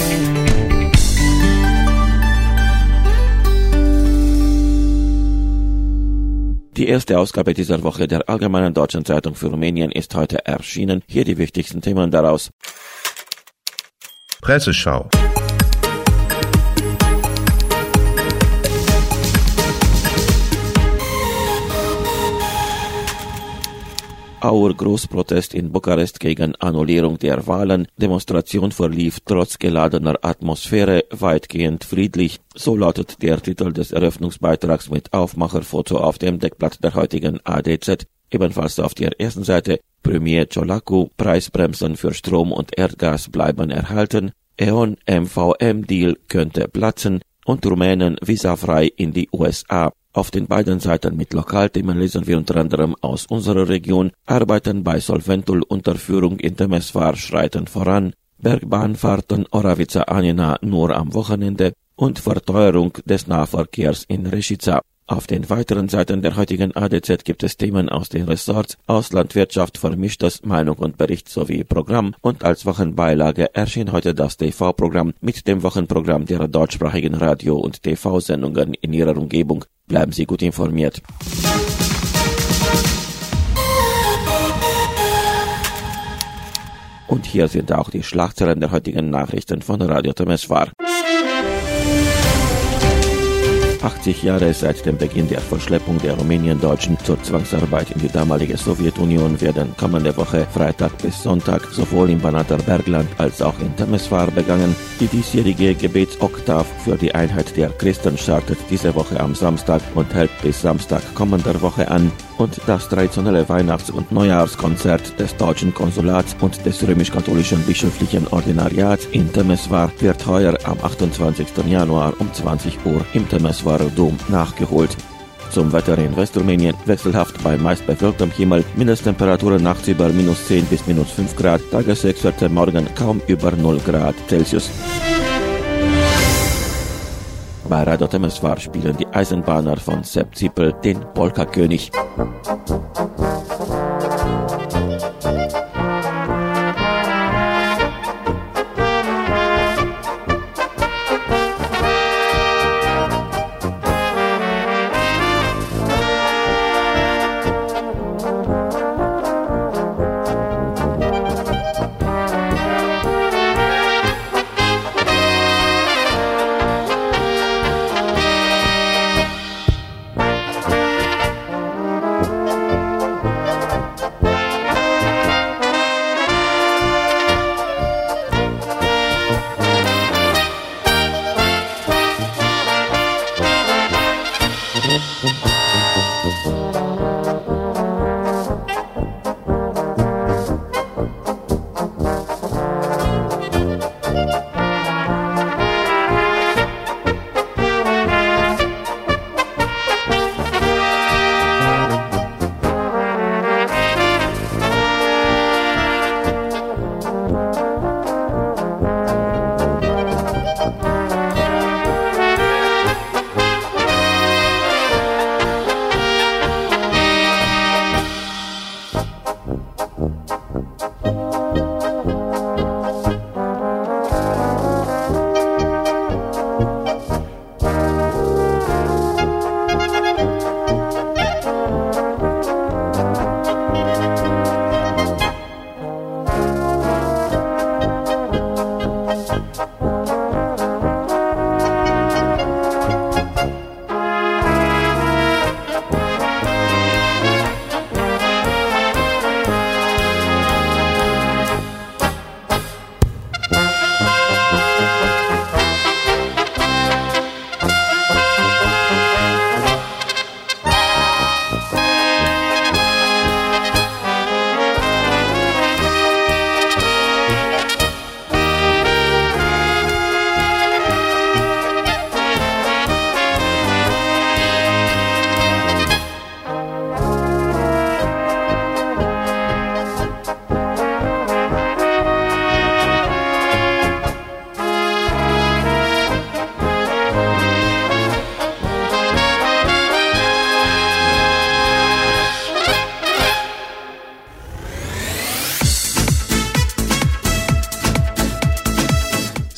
Speaker 2: Die erste Ausgabe dieser Woche der Allgemeinen Deutschen Zeitung für Rumänien ist heute erschienen. Hier die wichtigsten Themen daraus.
Speaker 1: Presseschau.
Speaker 2: Auer Großprotest in Bukarest gegen Annullierung der Wahlen. Demonstration verlief trotz geladener Atmosphäre weitgehend friedlich. So lautet der Titel des Eröffnungsbeitrags mit Aufmacherfoto auf dem Deckblatt der heutigen ADZ. Ebenfalls auf der ersten Seite Premier Ciolacu, Preisbremsen für Strom und Erdgas bleiben erhalten. E.ON-MVM-Deal könnte platzen und Rumänen visafrei in die USA. Auf den beiden Seiten mit Lokalthemen lesen wir unter anderem aus unserer Region: Arbeiten bei Solventul-Unterführung in Temeswar schreiten voran, Bergbahnfahrten Oravica-Anina nur am Wochenende und Verteuerung des Nahverkehrs in Rešica. Auf den weiteren Seiten der heutigen ADZ gibt es Themen aus den Ressorts Ausland, Wirtschaft, Vermischtes, Meinung und Bericht sowie Programm, und als Wochenbeilage erschien heute das TV-Programm mit dem Wochenprogramm der deutschsprachigen Radio- und TV-Sendungen in Ihrer Umgebung. Bleiben Sie gut informiert. Und hier sind auch die Schlagzeilen der heutigen Nachrichten von Radio Temeswar. 80 Jahre seit dem Beginn der Verschleppung der Rumäniendeutschen zur Zwangsarbeit in die damalige Sowjetunion werden kommende Woche Freitag bis Sonntag sowohl im Banater Bergland als auch in Temeswar begangen. Die diesjährige Gebetsoktav für die Einheit der Christen startet diese Woche am Samstag und hält bis Samstag kommender Woche an. Und das traditionelle Weihnachts- und Neujahrskonzert des Deutschen Konsulats und des römisch-katholischen bischöflichen Ordinariats in Temeswar wird heuer am 28. Januar um 20 Uhr im Temeswarer Dom nachgeholt. Zum Wetter in Westrumänien: wechselhaft bei meist bewölktem Himmel, Mindesttemperaturen nachts über -10 bis -5 Grad, Tageshöchstwerte morgen kaum über 0 Grad Celsius. Bei Radio Temeswar spielen die Eisenbahner von Sepp Zippel den Polka-König.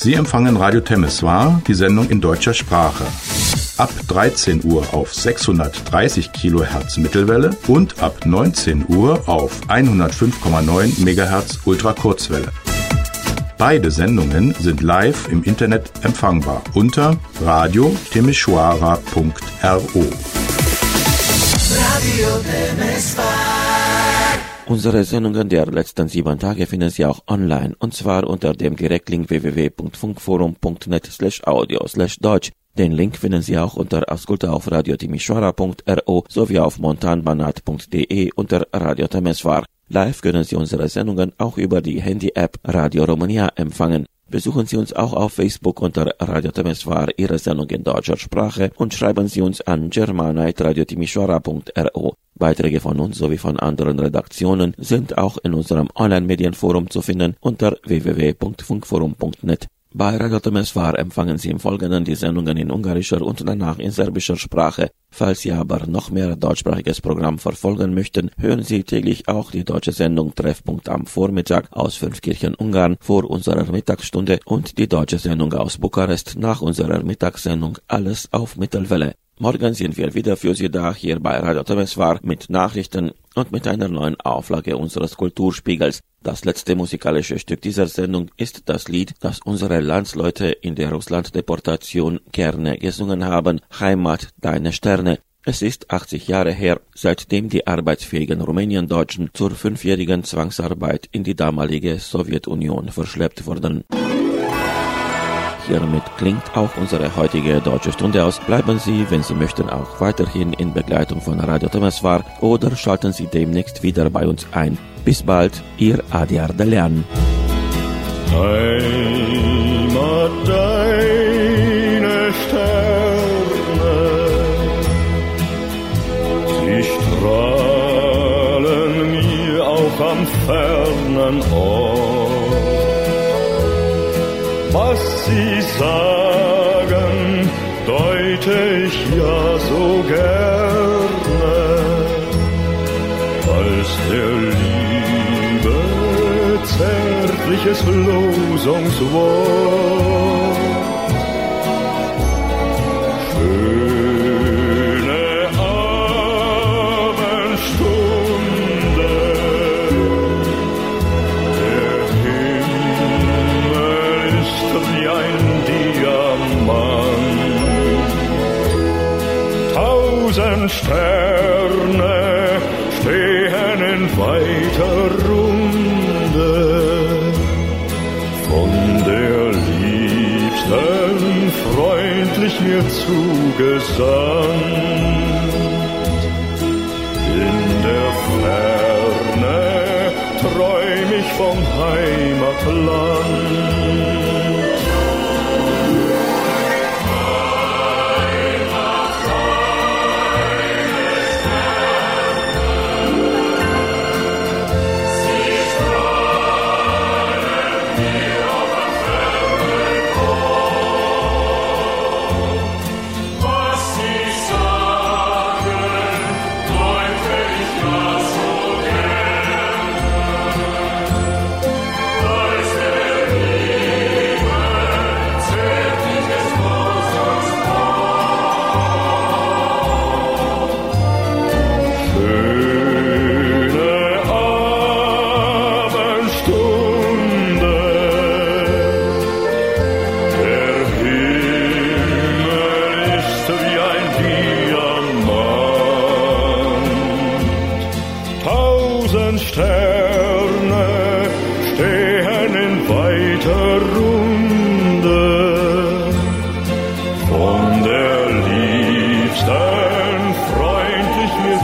Speaker 1: Sie empfangen Radio Temeswar, die Sendung in deutscher Sprache. Ab 13 Uhr auf 630 kHz Mittelwelle und ab 19 Uhr auf 105,9 MHz Ultrakurzwelle. Beide Sendungen sind live im Internet empfangbar unter radiotemeshwara.ro.
Speaker 20: Radio Temeswar.
Speaker 2: Unsere Sendungen der letzten 7 Tage finden Sie auch online, und zwar unter dem Direktlink www.funkforum.net/audio/deutsch. Den Link finden Sie auch unter Auskulta auf radiotemeshwara.ro sowie auf montanbanat.de unter Radio Temeswar. Live können Sie unsere Sendungen auch über die Handy-App Radio Romania empfangen. Besuchen Sie uns auch auf Facebook unter Radio Temeswar, Ihre Sendung in deutscher Sprache, und schreiben Sie uns an germana@radiotemeshwara.ro. Beiträge von uns sowie von anderen Redaktionen sind auch in unserem Online-Medienforum zu finden unter www.funkforum.net. Bei Radio Temeswar empfangen Sie im Folgenden die Sendungen in ungarischer und danach in serbischer Sprache. Falls Sie aber noch mehr deutschsprachiges Programm verfolgen möchten, hören Sie täglich auch die deutsche Sendung Treffpunkt am Vormittag aus Fünfkirchen, Ungarn vor unserer Mittagsstunde und die deutsche Sendung aus Bukarest nach unserer Mittagssendung, alles auf Mittelwelle. Morgen sind wir wieder für Sie da, hier bei Radio Temeswar, mit Nachrichten und mit einer neuen Auflage unseres Kulturspiegels. Das letzte musikalische Stück dieser Sendung ist das Lied, das unsere Landsleute in der Russlanddeportation gerne gesungen haben, Heimat, deine Sterne. Es ist 80 Jahre her, seitdem die arbeitsfähigen Rumäniendeutschen zur 5-jährigen Zwangsarbeit in die damalige Sowjetunion verschleppt wurden. Hiermit klingt auch unsere heutige Deutsche Stunde aus. Bleiben Sie, wenn Sie möchten, auch weiterhin in Begleitung von Radio Temeswar oder schalten Sie demnächst wieder bei uns ein. Bis bald, Ihr Adi Ardelean.
Speaker 20: Heimat, deine Sterne, sie strahlen mir auch am fernen Ort. Was Sie sagen, deute ich ja so gerne, als der Liebe zärtliches Losungswort. Schöne Abendstunde, der Himmel ist wie ein Diamant. 1000 Sterne stehen in weiter Runde, von der Liebsten freundlich mir zugesandt. In der Ferne träum ich vom Heimatland. Sterne stehen in weiter Runde, von der Liebsten freundlich mir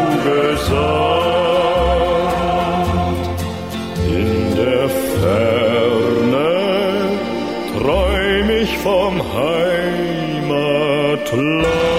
Speaker 20: zugesandt. In der Ferne träum ich vom Heimatland.